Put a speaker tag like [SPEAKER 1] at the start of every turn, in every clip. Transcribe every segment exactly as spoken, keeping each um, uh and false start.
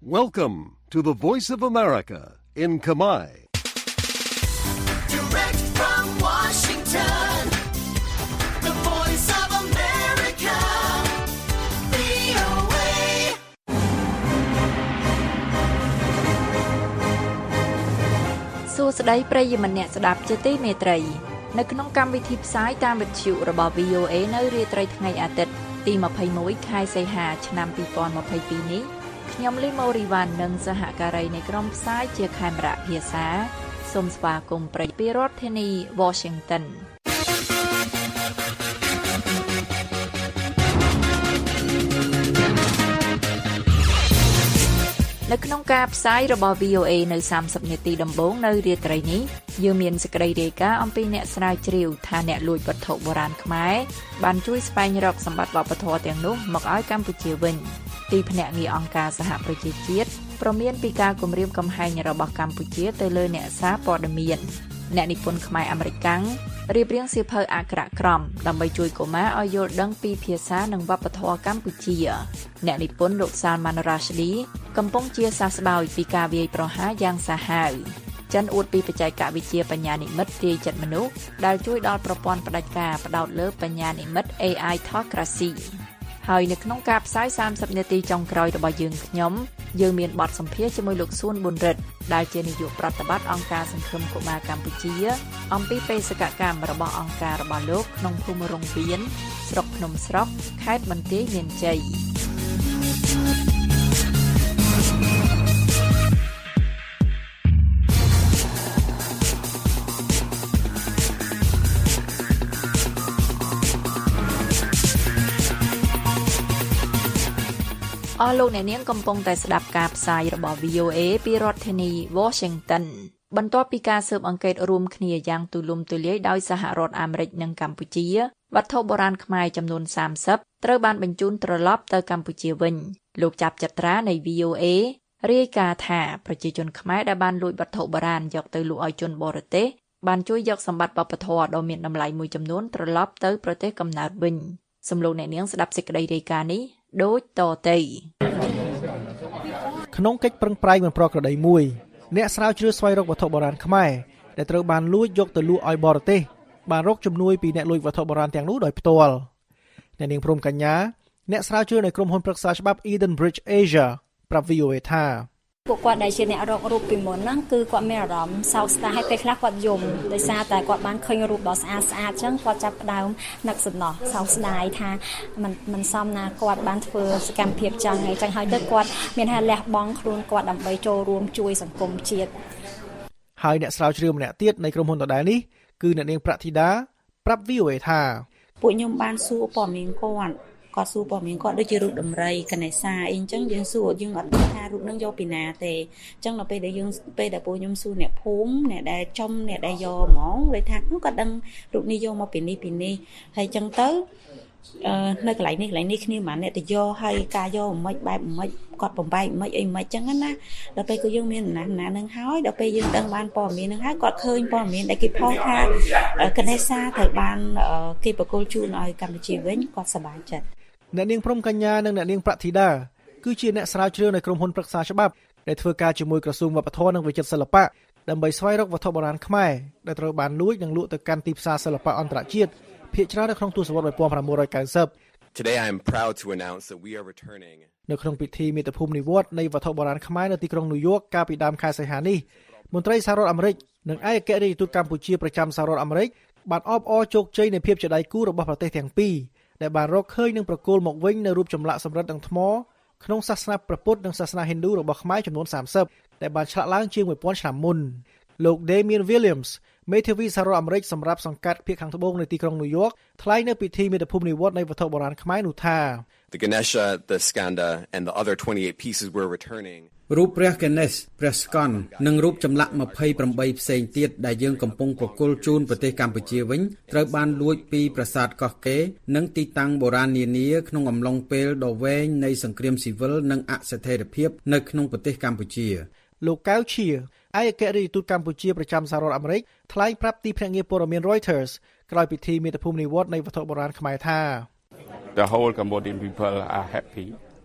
[SPEAKER 1] Welcome to the Voice of America in Khmer.
[SPEAKER 2] Direct from Washington, the Voice of America, វី អូ เอ
[SPEAKER 3] សួស្តីប្រិយមិត្តអ្នកស្ដាប់ជាទីមេត្រីនៅក្នុងកម្មវិធីផ្សាយតាមវិទ្យុរបស់ វី អូ เอ នៅរាត្រីថ្ងៃអាទិត្យទីម្ភៃមួយខែសីហាឆ្នាំពីរពាន់ម្ភៃពីរនេះខ្ញុំលីម៉ូរីវ៉ាន់និងសហការីនៃក្រុមផ្សាយជាខេមរៈភាសាសូមស្វាគមន៍ប្រិយពីរដ្ឋធានី Washington នៅក្នុងការផ្សាយរបស់ វី អូ เอ នៅសាមសិបនាទីដំបូងនៅរាត្រីនេះយើងមានសេចក្តីរាយការណ៍អំពីអ្នកស្រាវជ្រាវថាអ្នកលួចវត្ថុបុរាណខ្មែរបានជួយស្វែងរកសម្បត្តិវប្បធម៌ទាំងនោះមកឲ្យកម្ពុជាវិញទីភ្នាក់ងារអង្គការសហប្រជាជាតិព្រមានពីការគំរាមកំហែងរបស់កម្ពុជាទៅលើអ្នកសារព័ត៌មានអ្នកនិពន្ធខ្មែរអាមេរិកាំងរៀបរៀងសៀវភៅអក្សរក្រមដើម្បីជួយកុមារឲ្យយល់ដឹងពីភាសានិងវប្បធម៌កម្ពុជាអ្នកនិពន្ធលោកសាលម៉ាន់រ៉ាស្ឌីកំពុងជាសះស្បើយពីការវាយប្រហារយ៉ាងសាហាវចិនអួតពីបច្ចេកវិទ្យាបញ្ញានិម្មិតទាយចិត្តមនុស្សដែលជួយដល់ប្រព័ន្ធផ្ដាច់ការផ្ដោតលើបញ្ញានិម្មិត เอ ไอ Autocracy ហើយនៅក្នុងការផ្សាយសាមសិបនាទីចុងក្រោយរបស់យើងខ្ញុំយើងមានបទសម្ភាសន៍ជាមួយលោកសួនប៊ុនរិទ្ធដែលជានាយកប្រតិបត្តិអង្គការសង្ឃឹមកុមារកម្ពុជាអំពីបេសកកម្មរបស់អង្គការរបស់លោកក្នុងភូមិរងវៀនស្រុកភ្នំស្រុកខេត្តបន្ទាយមានជ័យអស់លោកអ្នកនាងកំពុងតែស្ដាប់ការផ្សាយរបស់ វី អូ เอ ពីរដ្ឋធានី Washington បន្ទាប់ពីការស៊ើបអង្កេតរួមគ្នាយ៉ាងទូលំទូលាយដោយសហរដ្ឋអាមេរិកនិងកម្ពុជាវត្ថុបុរាណខ្មែរចំនួនសាមសិបត្រូវបានបញ្ជូនត្រឡប់ទៅកម្ពុជាវិញលោកចាប់ចត្រានៃ វី អូ เอ រាយការណ៍ថាប្រជាជនខ្មែរដែលបានលួចវត្ថុបុរាណយកទៅលក់ឲ្យជនបរទេសបានជួយយកសម្បត្តិវប្បធម៌ដ៏មានតម្លៃមួយចំនួនត្រឡប់ទៅប្រទេសកំណើតវិញសូមលោកអ្នកនាងស្ដាប់សេចក្តីរាយការណ៍នេះដូចតទៅ
[SPEAKER 4] ក្នុងកិច្ចប្រឹងប្រែងមិនប្រក្រតីមួយអ្នកស្រាវជ្រាវស្វែងរកវត្ថុបុរាណខ្មែរដែលត្រូវបានលួចយកទៅលក់ឲ្យបរទេសបានរកជំនួយពីអ្នកលួចវត្ថុបុរាណទាំងនោះដោយផ្ទាល់អ្នកនាងព្រំកញ្ញាអ្នកស្រាវជ្រាវនៃក្រុមហ៊ុនប្រឹក្សាច្បាប់ Eden Bridge Asia ប្រាប់ វី អូ เอ ថា
[SPEAKER 5] ពួកគាត់ដែលជាអ្នករករូបពីមុនហ្នឹងគឺគាត់មានអារម្មណ៍សោកស្ដាយហើយពេលខ្លះគាត់យំដោយសារតែគាត់បានឃើញរូបដ៏ស្អាតស្អាតអញ្ចឹងគាត់ចាប់ផ្ដើមនឹកសំណោះសោកស្ដាយថាมันมันសមណាគាត់បានធ្វើសកម្មភាពចឹងហើយអញ្ចឹងហើយទៅគាត់មានថាលះបង់ខ្លួនគាត់ដើម្បីចូលរួមជួយសង្គមជាតិ
[SPEAKER 4] ហើយអ្នកស្រាវជ្រាវម្នាក់ទៀតនៃក្រុមហ៊ុនដដែលនេះគឺអ្នកនាងប្រាក់ធីតាប្រាប់ វី អូ เอ ថា
[SPEAKER 6] ពួកខ្ញុំបានសួរព័ត៌មានគាត់គាត់សួរព័ត៌មានគាត់ដូចជារូបដំរីកណេសាអីអញ្ចឹងយើងសួរយើងអត់ដឹងថារូបនឹងយកពីណាទេអញ្ចឹងដល់ពេលដែលយើងពេលដែលពួកខ្ញុំសួរអ្នកភូមិអ្នកដែលចំអ្នកដែលយកហ្មងលេថានោះគាត់ដឹងរូបនេះយកមកពីនេះពីនេះហើយអញ្ចឹងទៅអឺនៅកន្លែងនេះកន្លែងនេះគ្នាមិនអ្នកទៅយកហើយការយកមិនបែបមិនគាត់បំបែកមិនអីមិនអញ្ចឹងណាដល់ពេលគឺយើងមានដំណាំណានឹងហើយដល់ពេលយើងដឹងបានព័ត៌មាននឹងហើយគាត់ឃើញព័ត៌មានដែលគេផុសថាកណេសាត្រូវបានគេប្រគល់ជូនឲ្យកម្ពុជាវិញគាត់សប្បាយចិត្ត
[SPEAKER 4] អ្នកនាងព្រំកញ្ញានិងអ្នកនាងប្រាក់ធីតាគឺជាអ្នកស្រាវជ្រាវនៃក្រុមហ៊ុនប្រឹក្សាច្បាប់ដែលធ្វើការជាមួយក្រសួងវប្បធម៌និងវិចិត្រសិល្បៈដើម្បីស្វែងរកវត្ថុបុរាណខ្មែរដែលត្រូវបានលួចនិងលក់ទៅកាន់ទីផ្សារសិល្បៈអន្តរជាតិភាគច្រើននៅក្នុងទសវត្សរ៍nineteen ninety
[SPEAKER 7] Today I am proud to announce that we are returning
[SPEAKER 4] នៅក្នុងពិធីមាតុភូមិនិវត្តន៍នៃវត្ថុបុរាណខ្មែរនៅទីក្រុងញូវយ៉កកាលពីដើមខែសីហានេះមន្ត្រីសហរដ្ឋអាមេរិកនិងឯកអគ្គរដ្ឋទូតកម្ពុជាប្រចាំសហរដ្ឋអាមេរិកបានអបអរជោគជ័យនៃភាពជាដៃគូរបស់ប្រទេសទាំងពីរដែលបានរកឃើញនិងប្រគល់មកវិញនៅរូបចម្លាក់សំរឹទ្ធនិងថ្មក្នុងសាសនាព្រះពុទ្ធនិងសាសនាហិណ្ឌូរបស់ខ្មែរចំនួនសាមសិបដែលបានឆ្លាក់ឡើងជាងone thousandឆ្នាំមុនលោក Damian Williams មេធាវីសហរដ្ឋអាមេរិកសម្រាប់សង្កាត់ភាគខាងត្បូងនៃទីក្រុងញូវយ៉កថ្លែងនៅពិធីមាតុភូមិនិវត្តន៍នៃវត្ថុបុរាណខ្មែរនោះថា
[SPEAKER 7] The Ganesha, the Skanda and the other twenty-eight pieces we're returning
[SPEAKER 8] រូបព្រះកេណេសព្រះស្កន្ទនិងរូបចម្លាក់twenty-eightផ្សេងទៀតដែលយើងកំពុងប្រគល់ជូនប្រទេសកម្ពុជាវិញត្រូវបានលួចពីប្រាសាទកោះកេរនិងទីតាំងបុរាណនានាក្នុងអំឡុងពេលដ៏វែងនៃសង្គ្រាមស៊ីវិលនិងអស្ថិរភាពនៅក្នុងប្រទេសកម្ពុជា
[SPEAKER 4] លោកកៅឈៀឯកអគ្គរដ្ឋទូតកម្ពុជាប្រចាំសហរដ្ឋអាមេរិកថ្លែងប្រាប់ទីភ្នាក់ងារព័ត៌មាន Reuters ក្រោយពិធីមាតុភូមិនិវត្តន៍នៃវត្ថុបុរាណខ្មែរថា
[SPEAKER 9] The whole Cambodian people are happy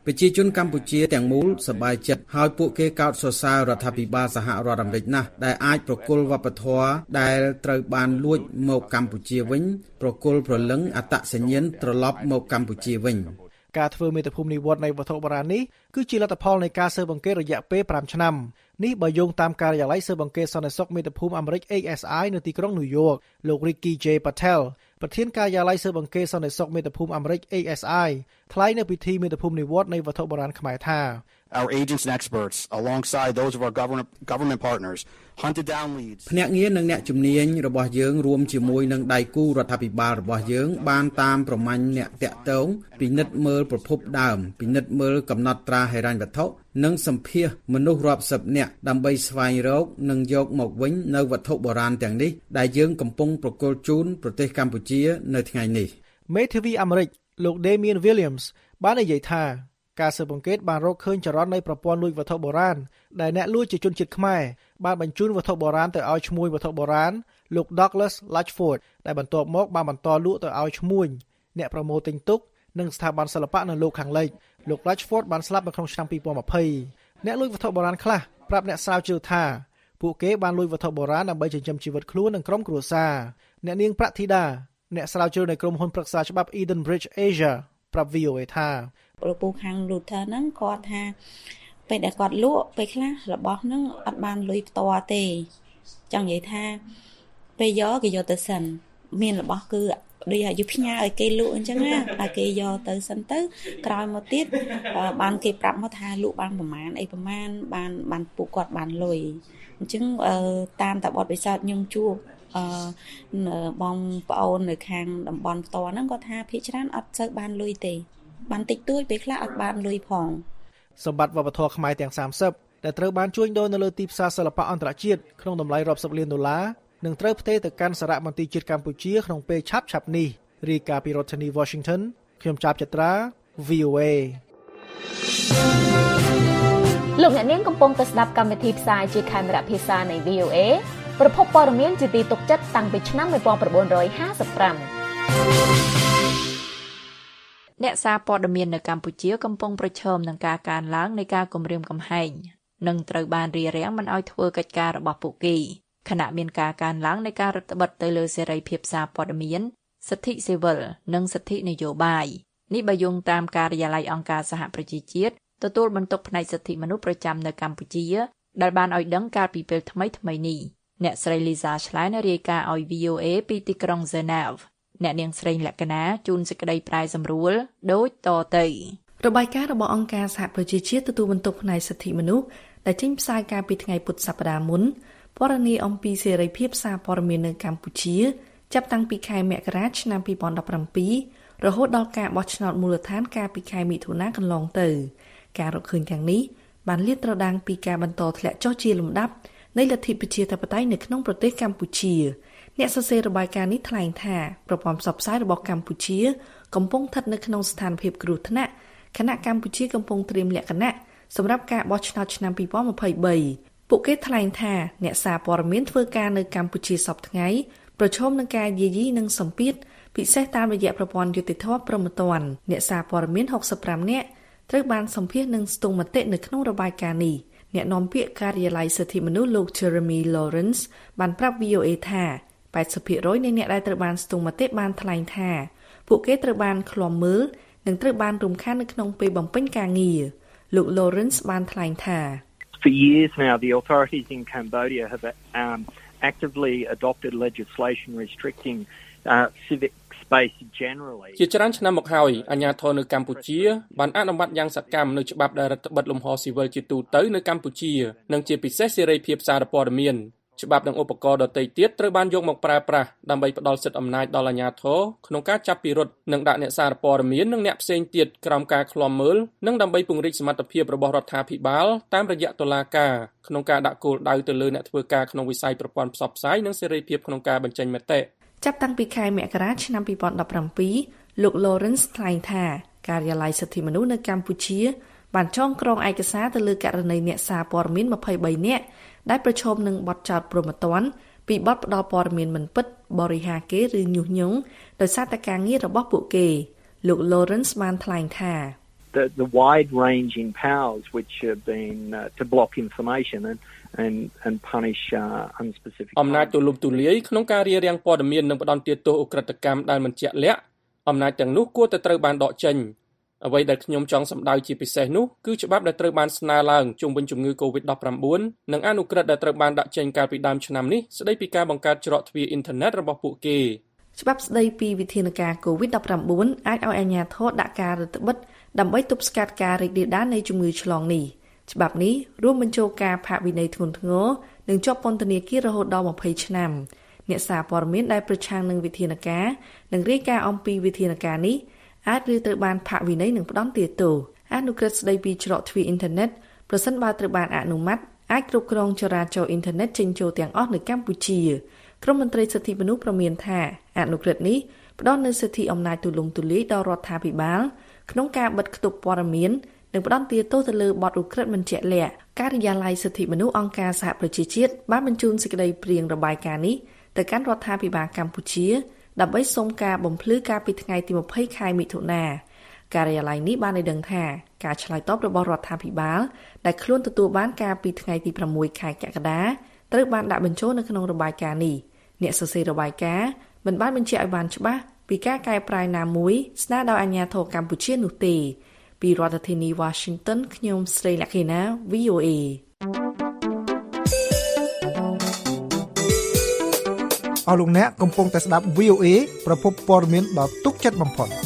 [SPEAKER 8] ប្រជាជនកម្ពុជាទាំងមូលសប្បាយចិត្តហើយពួកគេកោតសរសើររដ្ឋាភិបាលសហរដ្ឋអាមេរិកណាស់ដែលអាចប្រគល់វប្បធម៌ដែលត្រូវបានលួចមកកម្ពុជាវិញប្រគល់ព្រលឹងអត្តសញ្ញាណត្រឡប់មកកម្ពុជាវិញ
[SPEAKER 4] ការធ្វើមេត្តាភូមិនិវត្តន៍នៃវត្ថុបុរាណនេះគឺជាលទ្ធផលនៃការស៊ើបអង្កេតរយៈពេលfiveឆ្នាំនេះបើយោងតាមការិយាល័យស៊ើបអង្កេតសន្តិសុខមេត្តាភូមិអាមេរិក A S I នៅទីក្រុងញូវយ៉កលោក Ricky J Patel ប្រធានការិយាល័យស៊ើបអង្កេតសន្តិសុខមេត្តាភូមិអាមេរិក A S I ថ្លែងនៅពិធីមេត្តាភូមិនិវត្តន៍នៃវត្ថុបុរាណខ្មែរថា
[SPEAKER 9] Our agents and experts alongside those of our government government partners hunted down leads
[SPEAKER 8] ភ្នាក់ងារនិងអ្នកជំនាញរបស់យើងរួមជាមួយនឹងដៃគូរដ្ឋាភិបាលរបស់យើងបានតាមប្រមាញ់អ្នកតាក់ទងពិនិត្យមើលប្រភពដើមពិនិត្យមើលកំណត់ត្រាហិរញ្ញវត្ថុនិងសម្ភាសមនុស្សរាប់សិបនាក់ដើម្បីស្វែងរកនិងយកមកវិញនៅវត្ថុបុរាណទាំងនេះដែលយើងកំពុងប្រគល់ជូនប្រទេសកម្ពុជានៅថ្ងៃនេះ
[SPEAKER 4] មេធាវីអាមេរិកលោក Damian Williams បាននិយាយថាការស៊ើបអង្កេតបានរកឃើញចរន្តនៃប្រព័ន្ធលួចវត្ថុបុរាណដែលអ្នកលួចជាជនជាតិខ្មែរបានបញ្ជូនវត្ថុបុរាណទៅឲ្យឈ្មួញវត្ថុបុរាណលោក Douglas Latchford ដែលបន្ទាប់មកបានបន្តលក់ទៅឲ្យឈ្មួញអ្នកប្រមូលទិញទុកនិងស្ថាប័នសិល្បៈនៅលោកខាងលិចលោក Latchford បានស្លាប់នៅក្នុងឆ្នាំtwenty twentyអ្នកលួចវត្ថុបុរាណខ្លះប្រាប់អ្នកស្រាវជ្រាវថាពួកគេបានលួចវត្ថុបុរាណដើម្បីចិញ្ចឹមជីវិតខ្លួននិងក្រុមគ្រួសារអ្នកនាងប្រាក់ធីតាអ្នកស្រាវជ្រាវនៃក្រុមហ៊ុនប្រឹក្សាច្បាប់ Eden Bridge Asia ប្រាប់ V O A ថា
[SPEAKER 6] ប្រពូខាង Luther ហ្នឹងគាត់ថាពេលដែលគាត់លក់ពេលខ្លះរបស់ហ្នឹងអត់បានលុយផ្ទាល់ទេចង់និយាយថាពេលយកគេយកទៅសិនមានរបស់គឺដូចឲ្យផ្ញើឲ្យគេលក់អញ្ចឹងណាតែគេយកទៅសិនទៅក្រោយមកទៀតបានគេប្រាប់មកថាលក់បានប្រមាណអីប្រមាណបានបានពួកគាត់បានលុយអញ្ចឹងតាមតែបទពិសោធន៍ខ្ញុំជួបអឺបងប្អូននៅខាងតំបន់ផ្ទាល់ហ្នឹងគាត់ថាភាគច្រើនអត់សូវបានលុយទេបានតិចតួចពេលខ្លះអត់បានលុយផង
[SPEAKER 4] សម្បត្តិវប្បធម៌ខ្មែរទាំងthirtyដែលត្រូវបានជួញដូរនៅលើទីផ្សារសិល្បៈអន្តរជាតិក្នុងតម្លៃរាប់សិបលានដុល្លារនឹងត្រូវផ្ទេរទៅកាន់សារមន្ទីរជាតិកម្ពុជាក្នុងពេលឆាប់ៗនេះរាយការណ៍ពីរដ្ឋធានី Washington ខ្ញុំចាប់ចត្រា V O A
[SPEAKER 3] លោកអ្នកនាងកំពុងតែស្ដាប់កម្មវិធីផ្សាយជាខេមរៈភាសានៃ V O A ប្រភពព័ត៌មានជាទីទុកចិត្តតាំងពីឆ្នាំnineteen fifty-fiveអ្នកសារព័ត៌មាននៅកម្ពុជាកំពុងប្រឈមនឹងការកើនឡើងនៃការគំរាមកំហែងនិងត្រូវបានរារាំងមិនឲ្យធ្វើកិច្ចការរបស់ពួកគេខណៈមានការកើនឡើងនៃការរដ្ឋបិទទៅលើសេរីភាពសារព័ត៌មានសិទ្ធិស៊ីវិលនិងសិទ្ធិនយោបាយនេះបើយោងតាមការិយាល័យអង្គការសហប្រជាជាតិទទួលបន្ទុកផ្នែកសិទ្ធិមនុស្សប្រចាំនៅកម្ពុជាដែលបានឲ្យដឹងកាលពីពេលថ្មីថ្មីនេះអ្នកស្រី Lisa Schlein រាយការណ៍ឲ្យ V O A ពីទីក្រុង Genevaអ្នកនាងស្រីលក្ខណាជូនសេចក្តីប្រាយសម្រួលដូចតទៅ
[SPEAKER 10] របាយការណ៍របស់អង្គការសហប្រជាជាតិទទួលបន្ទុកផ្នែកសិទ្ធិមនុស្សដែលចេញផ្សាយកាលពីថ្ងៃពុធសប្តាហ៍មុនពណ៌នាអំពីសេរីភាពសារព័ត៌មាននៅកម្ពុជាចាប់តាំងពីខែមករាឆ្នាំtwenty seventeenរហូតដល់ការបោះឆ្នោតមូលដ្ឋានកាលពីខែមិថុនាកន្លងទៅការរកឃើញទាំងនេះបានលាតត្រដាងពីការបន្តធ្លាក់ចុះជាលំដាប់នៃលទ្ធិប្រជាធិបតេយ្យនៅក្នុងប្រទេសកម្ពុជាអ្នកសរសេររបាយការណ៍នេះថ្លែងថាប្រព័ន្ធផ្សព្វផ្សាយរបស់កម្ពុជាកំពុងស្ថិតនៅក្នុងស្ថានភាពគ្រោះថ្នាក់ខណៈកម្ពុជាកំពុងត្រៀមលក្ខណៈសម្រាប់ការបោះឆ្នោតឆ្នាំtwenty twenty-threeពួកគេថ្លែងថាអ្នកសារព័ត៌មានធ្វើការនៅកម្ពុជាសពថ្ងៃប្រឈមនឹងការយាយីនិងសម្ពាធពិសេសតាមរយៈប្រព័ន្ធយុតិធម៌ព្រហ្មទណ្ឌអ្នកសារព័ត៌មានsixty-fiveនាក់ត្រូវបានសម្ភាសនិងស្ទង់មតិនៅក្នុងរបាយការណ៍នេះអ្នកនាំពាក្យការិយាល័យសិទ្ធិមនុស្សលោក Jeremy Lawrence បានប្រាប់ V O A ថាeighty percent នៃអ្នកដែលត្រូវបានស្ទង់មតិបានថ្លែងថាពួកគេត្រូវបានឃ្លាំមើលនិងត្រូវបានរំខាននៅក្នុងពេលបំពេញការងារលោក Lawrence បានថ្លែងថា
[SPEAKER 11] For years now the authorities in Cambodia have um, actively adopted legislation restricting uh, civic space generally
[SPEAKER 12] ជាច្រើនឆ្នាំមកហើយអាជ្ញាធរនៅកម្ពុជាបានអនុម័តយ៉ាងសកម្មនូវច្បាប់ដែលរដ្ឋបិទលំហស៊ីវិលជាទូទៅនៅកម្ពុជានិងជាពិសេសសេរីភាពសារព័ត៌មានច្បាប់និងឧបករណ៍ដទៃទៀតត្រូវបានយកមកប្រើប្រាស់ដើម្បីផ្ដល់សិទ្ធិអំណាចដល់អាជ្ញាធរក្នុងការចាប់ពិរុទ្ធនិងដាក់អ្នកសារព័ត៌មាននិងអ្នកផ្សេងទៀតក្រោមការឃ្លាំមើលនិងដើម្បីពង្រីកសមត្ថភាពរបស់រដ្ឋាភិបាលតាមរយៈតុលាការក្នុងការដាក់គោលដៅទៅលើអ្នកធ្វើការក្នុងវិស័យប្រព័ន្ធផ្សព្វផ្សាយនិងសេរីភាពក្នុងការបញ្ចេញមតិ
[SPEAKER 10] ចាប់តាំងពីខែមករាឆ្នាំtwenty seventeenលោក Lawrence ថ្លែងថាការិយាល័យសិទ្ធិមនុស្សនៅកម្ពុជាបានចងក្រងឯកសារទៅលើករណីអ្នកសារព័ត៌មានtwenty-threeនាក់ដែលប្រឈមនឹងបទចោទព្រហ្មទណ្ឌពីបទផ្ដល់ព័ត៌មានមិនពិតបរិហាគេឬញុះញង់ដោយសារតែការងាររបស់ពួកគេលោក Lawrence បានថ្លែងថា
[SPEAKER 11] the, the wide-ranging powers which have been uh, to block information and and and punish uh, unspecific
[SPEAKER 12] អំណាចទូលំទូលាយក្នុងការរារាំងព័ត៌មាននិងផ្ដន់ទាទោសឧក្រិដ្ឋកម្មដែលមិនជាក់លាក់អំណាចទាំងនោះគួរតែត្រូវបានដកចេញអ្វីដែលខ្ញុំចង់សម្ដៅជាពិសេសនោះគឺច្បាប់ដែលត្រូវបានស្នើឡើងជុំវិញជំងឺ កូវីដ ដប់ប្រាំបួន និងអនុក្រឹត្យដែលត្រូវបានដាក់ចេញកាលពីដើមឆ្នាំនេះស្ដីពីការបង្កើតច្រកទ្វារអ៊ីនធឺណិតរបស់ពួកគេ
[SPEAKER 10] ច្បាប់ស្ដីពីវិធានការ កូវីដ ដប់ប្រាំបួន អាចឲ្យអាជ្ញាធរដាក់ការរដ្ឋបិទដើម្បីទប់ស្កាត់ការរីករាលដាលនៃជំងឺឆ្លងនេះច្បាប់នេះរួមបញ្ចូលការផាកវិន័យធ្ងន់ធ្ងរនិងជាប់ពន្ធនាគាររហូតដល់ยี่สิบឆ្នាំអ្នកសារព័ត៌មានដែលប្រឆាំងនឹងវិធានការនិងរាយការណ៍អំពីវិធានការនេះអាចឬត្រូវបានផាកវិន័យនិងផ្ដន្ទាទោសអនុក្រឹត្យស្ដីពីច្រកទ្វារអ៊ីនធឺណិតប្រសិនបើត្រូវបានអនុម័តអាចគ្រប់គ្រងចរាចរណ៍អ៊ីនធឺណិតចេញចូលទាំងអស់នៅកម្ពុជាក្រមមន្ត្រីសិទ្ធិមនុស្សប្រមានថាអនុក្រឹត្យនេះផ្ដល់នូវសិទ្ធិអំណាចទូលំទូលាយដល់រដ្ឋាភិបាលក្នុងការបិទគប់ព័ត៌មាននិងផ្ដន្ទាទោសទៅលើបទឧក្រិដ្ឋមិនជាក់លាក់ការិយាល័យសិទ្ធិមនុស្សអង្គការសហប្រជាជាតិបានបញ្ជូនសេចក្តីព្រាងរបាយការណ៍នេះទៅកាន់រដ្ឋាភិបាលកម្ពុជាដើម្បីសុំការបំភ្លឺកាលពីថ្ងៃទីยี่สิบខែមិថុនាការិយាល័យនេះបានឲ្យដឹងថាការឆ្លើយតបរបស់រដ្ឋាភិបាលដែលខ្លួនទទួលបានកាលពីថ្ងៃទីប្រាំមួយខែកក្កដាត្រូវបានដាក់បញ្ចូលនៅក្នុងរបាយការណ៍នេះអ្នកសរសេររបាយការណ៍មិនបានបញ្ជាក់ឲ្យបានច្បាស់ពីការកែប្រែណាមួយស្នើដោយអាជ្ញាធរកម្ពុជានោះទេពីរដ្ឋធានី Washington ខ្ញុំស្រីលក្ខិណា វី អូ เอ
[SPEAKER 13] អស់លោកអ្នកកំពុងតែស្ដាប់ វី អូ เอ ប្រភពព័ត៌មានដ៏ទុកចិត្តបំផុត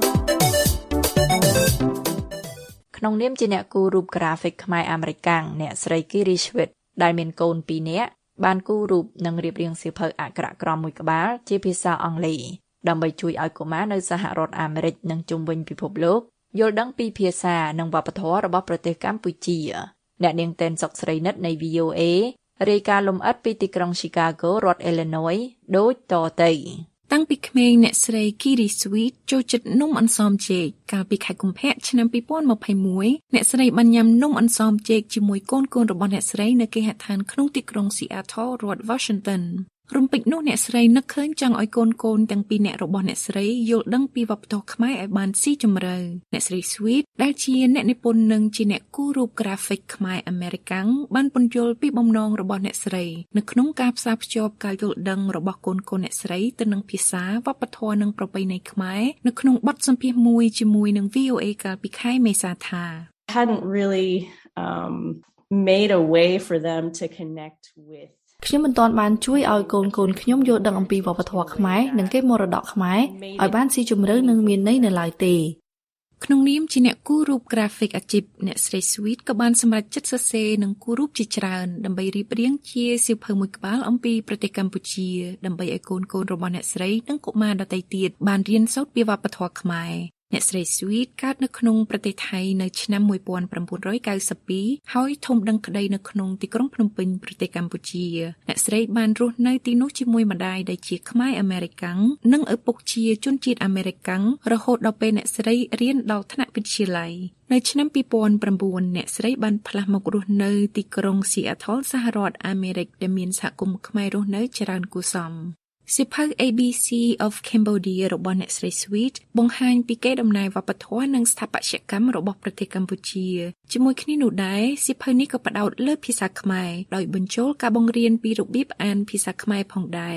[SPEAKER 3] ក្នុងនាមជាអ្នកគូររូបក្រាហ្វិកខ្មែរអាមេរិកាំងអ្នកស្រីគីរីស្វិតដែលមានកូនពីរនាក់បានគូររូបនិងរៀបរៀងសៀវភៅអក្ខរក្រមមួយក្បាលជាភាសាអង់គ្លេសដើម្បីជួយឲ្យកុមារនៅសហរដ្ឋអាមេរិកនិងជុំវិញពិភពលោកយល់ដឹងពីភាសានិងវប្បធម៌របស់ប្រទេសកម្ពុជាអ្នកនាងតែនសុកស្រីនិតនៃ វី អូ เอ រាយការណ៍លម្អិតពីទីក្រុង Chicago រដ្ឋ Illinois ដូចតទៅ
[SPEAKER 14] តាំងពីក្មេងអ្នកស្រី Kiri Sweet ចូលចិត្តនំអន្សមចេកកាលពីខែកុម្ភៈឆ្នាំยี่สิบยี่สิบเอ็ดអ្នកស្រីបានញ៉ាំនំអន្សមចេកជាមួយកូនកូនរបស់អ្នកស្រីនៅគេហដ្ឋានក្នុងទីក្រុង Seattle រដ្ឋ Washington រំពេចនោះអ្នកស្រីនឹកឃើញចង់ឲ្យកូនកូនទាំងពីរអ្នករបស់អ្នកស្រីយល់ដឹងពីវប្បធម៌ខ្មែរឲ្យបានស៊ីជម្រៅអ្នកស្រី Sweet ដែលជាអ្នកនិពន្ធនិងជាអ្នកគូររូបក្រាហ្វិកខ្មែរអាមេរិកាំងបានពន្យល់ពីបំណងរបស់អ្នកស្រីនៅក្នុងការផ្សារភ្ជាប់ការយល់ដឹងរបស់កូនកូនអ្នកស្រីទៅនឹងភាសាវប្បធម៌និងប្រពៃណីខ្មែរនៅក្នុងបទសម្ភាសន៍មួយជាមួយនឹង វី អូ เอ កាលពីខែមេសាថា
[SPEAKER 15] hadn't really um made a way for them to connect with
[SPEAKER 10] ខ្ញុំមិនទាន់បានជួយឲ្យកូនកូនខ្ញុំយល់ដឹងអំពីវប្បធម៌ខ្មែរនិងកេរមរតកខ្មែរឲ្យបានស៊ីជម្រៅនិងមានន័យនៅឡើយទេ
[SPEAKER 14] ក្នុងនាមជាអ្នកគូររូបក្រាហ្វិកអាជីពអ្នកស្រី Sweet ក៏បានសម្រេចចិត្តសរសេរនិងគូររូបជាច្រើនដើម្បីរៀបរៀងជាសៀវភៅមួយក្បាលអំពីប្រទេសកម្ពុជាដើម្បីឲ្យកូនកូនរបស់អ្នកស្រីនិងកុមារដទៃទៀតបានរៀនសូត្រពីវប្បធម៌ខ្មែរអ្នកស្រី Sweet កើតនៅក្នុងប្រទេសថៃនៅឆ្នាំnineteen ninety-twoហើយធំដឹងក្តីនៅក្នុងទីក្រុងភ្នំពេញប្រទេសកម្ពុជាអ្នកស្រីបានរស់នៅទីនោះជាមួយម្ដាយដែលជាខ្មែរអាមេរិកាំងនិងឪពុកជាជនជាតិអាមេរិកាំងរហូតដល់ពេលអ្នកស្រីរៀនដល់ថ្នាក់វិទ្យាល័យនៅឆ្នាំtwo thousand nineអ្នកស្រីបានផ្លាស់មករស់នៅទីក្រុង Seattle សហរដ្ឋអាមេរិកដែលមានសហគមន៍ខ្មែររស់នៅច្រើនគួរសមសៀវភៅ A B C of Cambodia របស់អ្នកស្រី Sweet បង្ហាញពីកេរដំណែលវប្បធម៌និងស្ថាបត្យកម្មរបស់ប្រទេសកម្ពុជាជាមួយគ្នានោះដែរសៀវភៅនេះក៏ផ្ដោតលើភាសាខ្មែរដោយបញ្ចូលការបង្រៀនពីរបៀបអានភាសាខ្មែរផងដែរ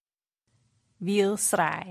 [SPEAKER 16] Veal Srai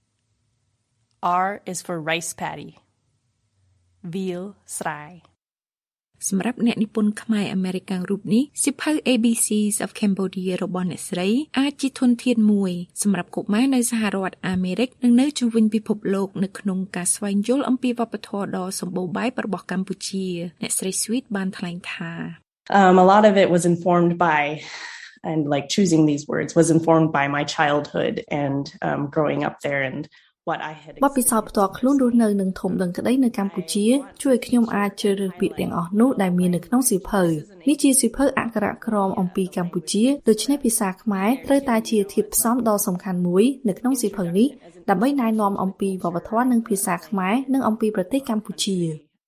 [SPEAKER 16] R is for rice paddy Veal Srai
[SPEAKER 14] សម្រាប់អ្នកនិពន្ធខ្មែរអាមេរិកាំងរូបនេះសៀវភៅ A B Cs of Cambodia របស់អ្នកស្រីអាចជាធនធានមួយសម្រាប់កុមារនៅសហរដ្ឋអាមេរិកនិងនៅជុំវិញពិភពលោកនៅក្នុងការស្វែងយល់អំពីវប្បធម៌ដ៏សម្បូរបែបរបស់កម្ពុជាអ្នកស្រី Sweet បានថ្លែងថា
[SPEAKER 15] um a lot of it was informed by and like choosing these words was informed by my childhood and um growing up there and
[SPEAKER 10] បទពិសោធន៍ផ្ទាល់ខ្លួនរស់នៅនឹងធំដឹងក្តីនៅកម្ពុជាជួយខ្ញុំអាចជ្រើសរើសពាក្យទាំងអស់នោះដែលមាននៅក្នុងសៀវភៅនេះជាសៀវភៅអក្ខរក្រមអំពីកម្ពុជាដូច្នេះភាសាខ្មែរត្រូវតែជាធាតុផ្សំដ៏សំខាន់មួយនៅក្នុងសៀវភៅនេះដើម្បីណែនាំអំពីវប្បធម៌និងភាសាខ្មែរនិងអំពីប្រទេសកម្ពុជា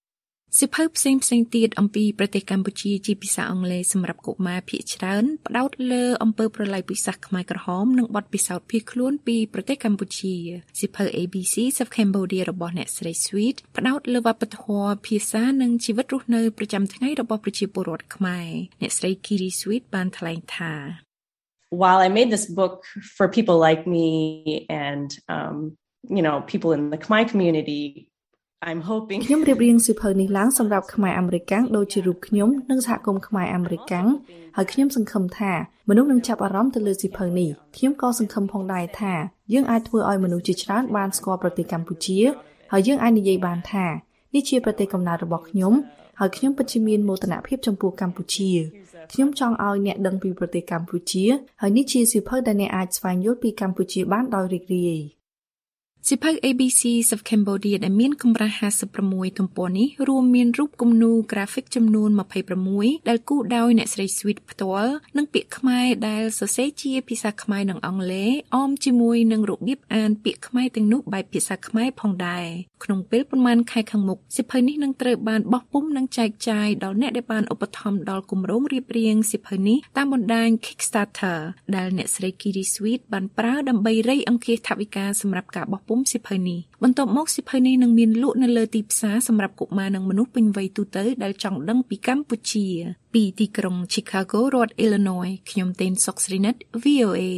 [SPEAKER 14] សិភៅផ្សេងផ្សេងទៀតអំពីប្រទេសកម្ពុជាជាភាសាអង់គ្លេសសម្រាប់កុមារភាគច្រើនផ្ដោតលើអំពើប្រល័យពូជសាសន៍ខ្មែរក្រហមនិងបទពិសោធន៍ភៀសខ្លួនពីប្រទេសកម្ពុជាសិភៅ A B Cs of Cambodia របស់អ្នកស្រី Sweet ផ្ដោតលើវប្បធម៌ភាសានិងជីវិតរស់នៅប្រចាំថ្ងៃរបស់ប្រជាពលរដ្ឋខ្មែរអ្នកស្រី Kiri Sweet បានថ្លែងថា
[SPEAKER 15] While I made this book for people like me and um you know people in the Khmer community I'm hoping
[SPEAKER 10] ខ្ញុំរៀបរៀងសៀវភៅនេះឡើងសម្រាប់ខ្មែរអាមេរិកាំងដូចជារូបខ្ញុំនិងសហគមន៍ខ្មែរអាមេរិកាំងហើយខ្ញុំសង្ឃឹមថាមនុស្សនឹងចាប់អារម្មណ៍ទៅលើសៀវភៅនេះខ្ញុំក៏សង្ឃឹមផងដែរថាយើងអាចធ្វើឲ្យមនុស្សជាច្រើនបានស្គាល់ប្រទេសកម្ពុជាហើយយើងអាចនិយាយបានថានេះជាប្រទេសកំណើតរបស់ខ្ញុំហើយខ្ញុំពិតជាមានមោទនភាពចំពោះកម្ពុជាខ្ញុំចង់ឲ្យអ្នកដឹងពីប្រទេសកម្ពុជាហើយនេះជាសៀវភៅដែលអ្នកអាចស្វែងយល់ពីកម្ពុជាបានដោយរីករាយសិភៅ A B Cs of Cambodia ដែលមានកម្រាស់ห้าสิบหกទំព័រនេះរួមមានរូបគំនូរ graphic ចំនួនยี่สิบหกដែលគូរដោយអ្នកស្រី Sweet ផ្ទាល់និងពាក្យខ្មែរដែលសរសេរជាភាសាខ្មែរនិងអង់គ្លេសអមជាមួយនឹងរបៀបអានពាក្យខ្មែរទាំងនោះបែបភាសាខ្មែរផងដែរក្នុងពេលប្រមាណខែខាងមុខសិភៅនេះនឹងត្រូវបានបោះពុម្ពនិងចែកចាយដល់អ្នកដែលបានឧបត្ថម្ភដល់គម្រោងរៀបរៀងសិភៅនេះតាមបណ្ដាញ Kickstarter ដែលអ្នកស្រី Kiri Sweet បានប្រើដើម្បីរៃអង្គាសថវិកាសម្រាប់ការបោះពុម្ពសិភៅនេះបន្ទាប់មកសិភៅនេះនឹងមានលក់នៅលើទីផ្សារសម្រាប់កុមារនិងមនុស្សពេញវ័យទូទៅដែលចង់ដឹងពីកម្ពុជាពីទីក្រុង Chicago រដ្ឋ Illinois ខ្ញុំតេនសុកស្រីនិត V O A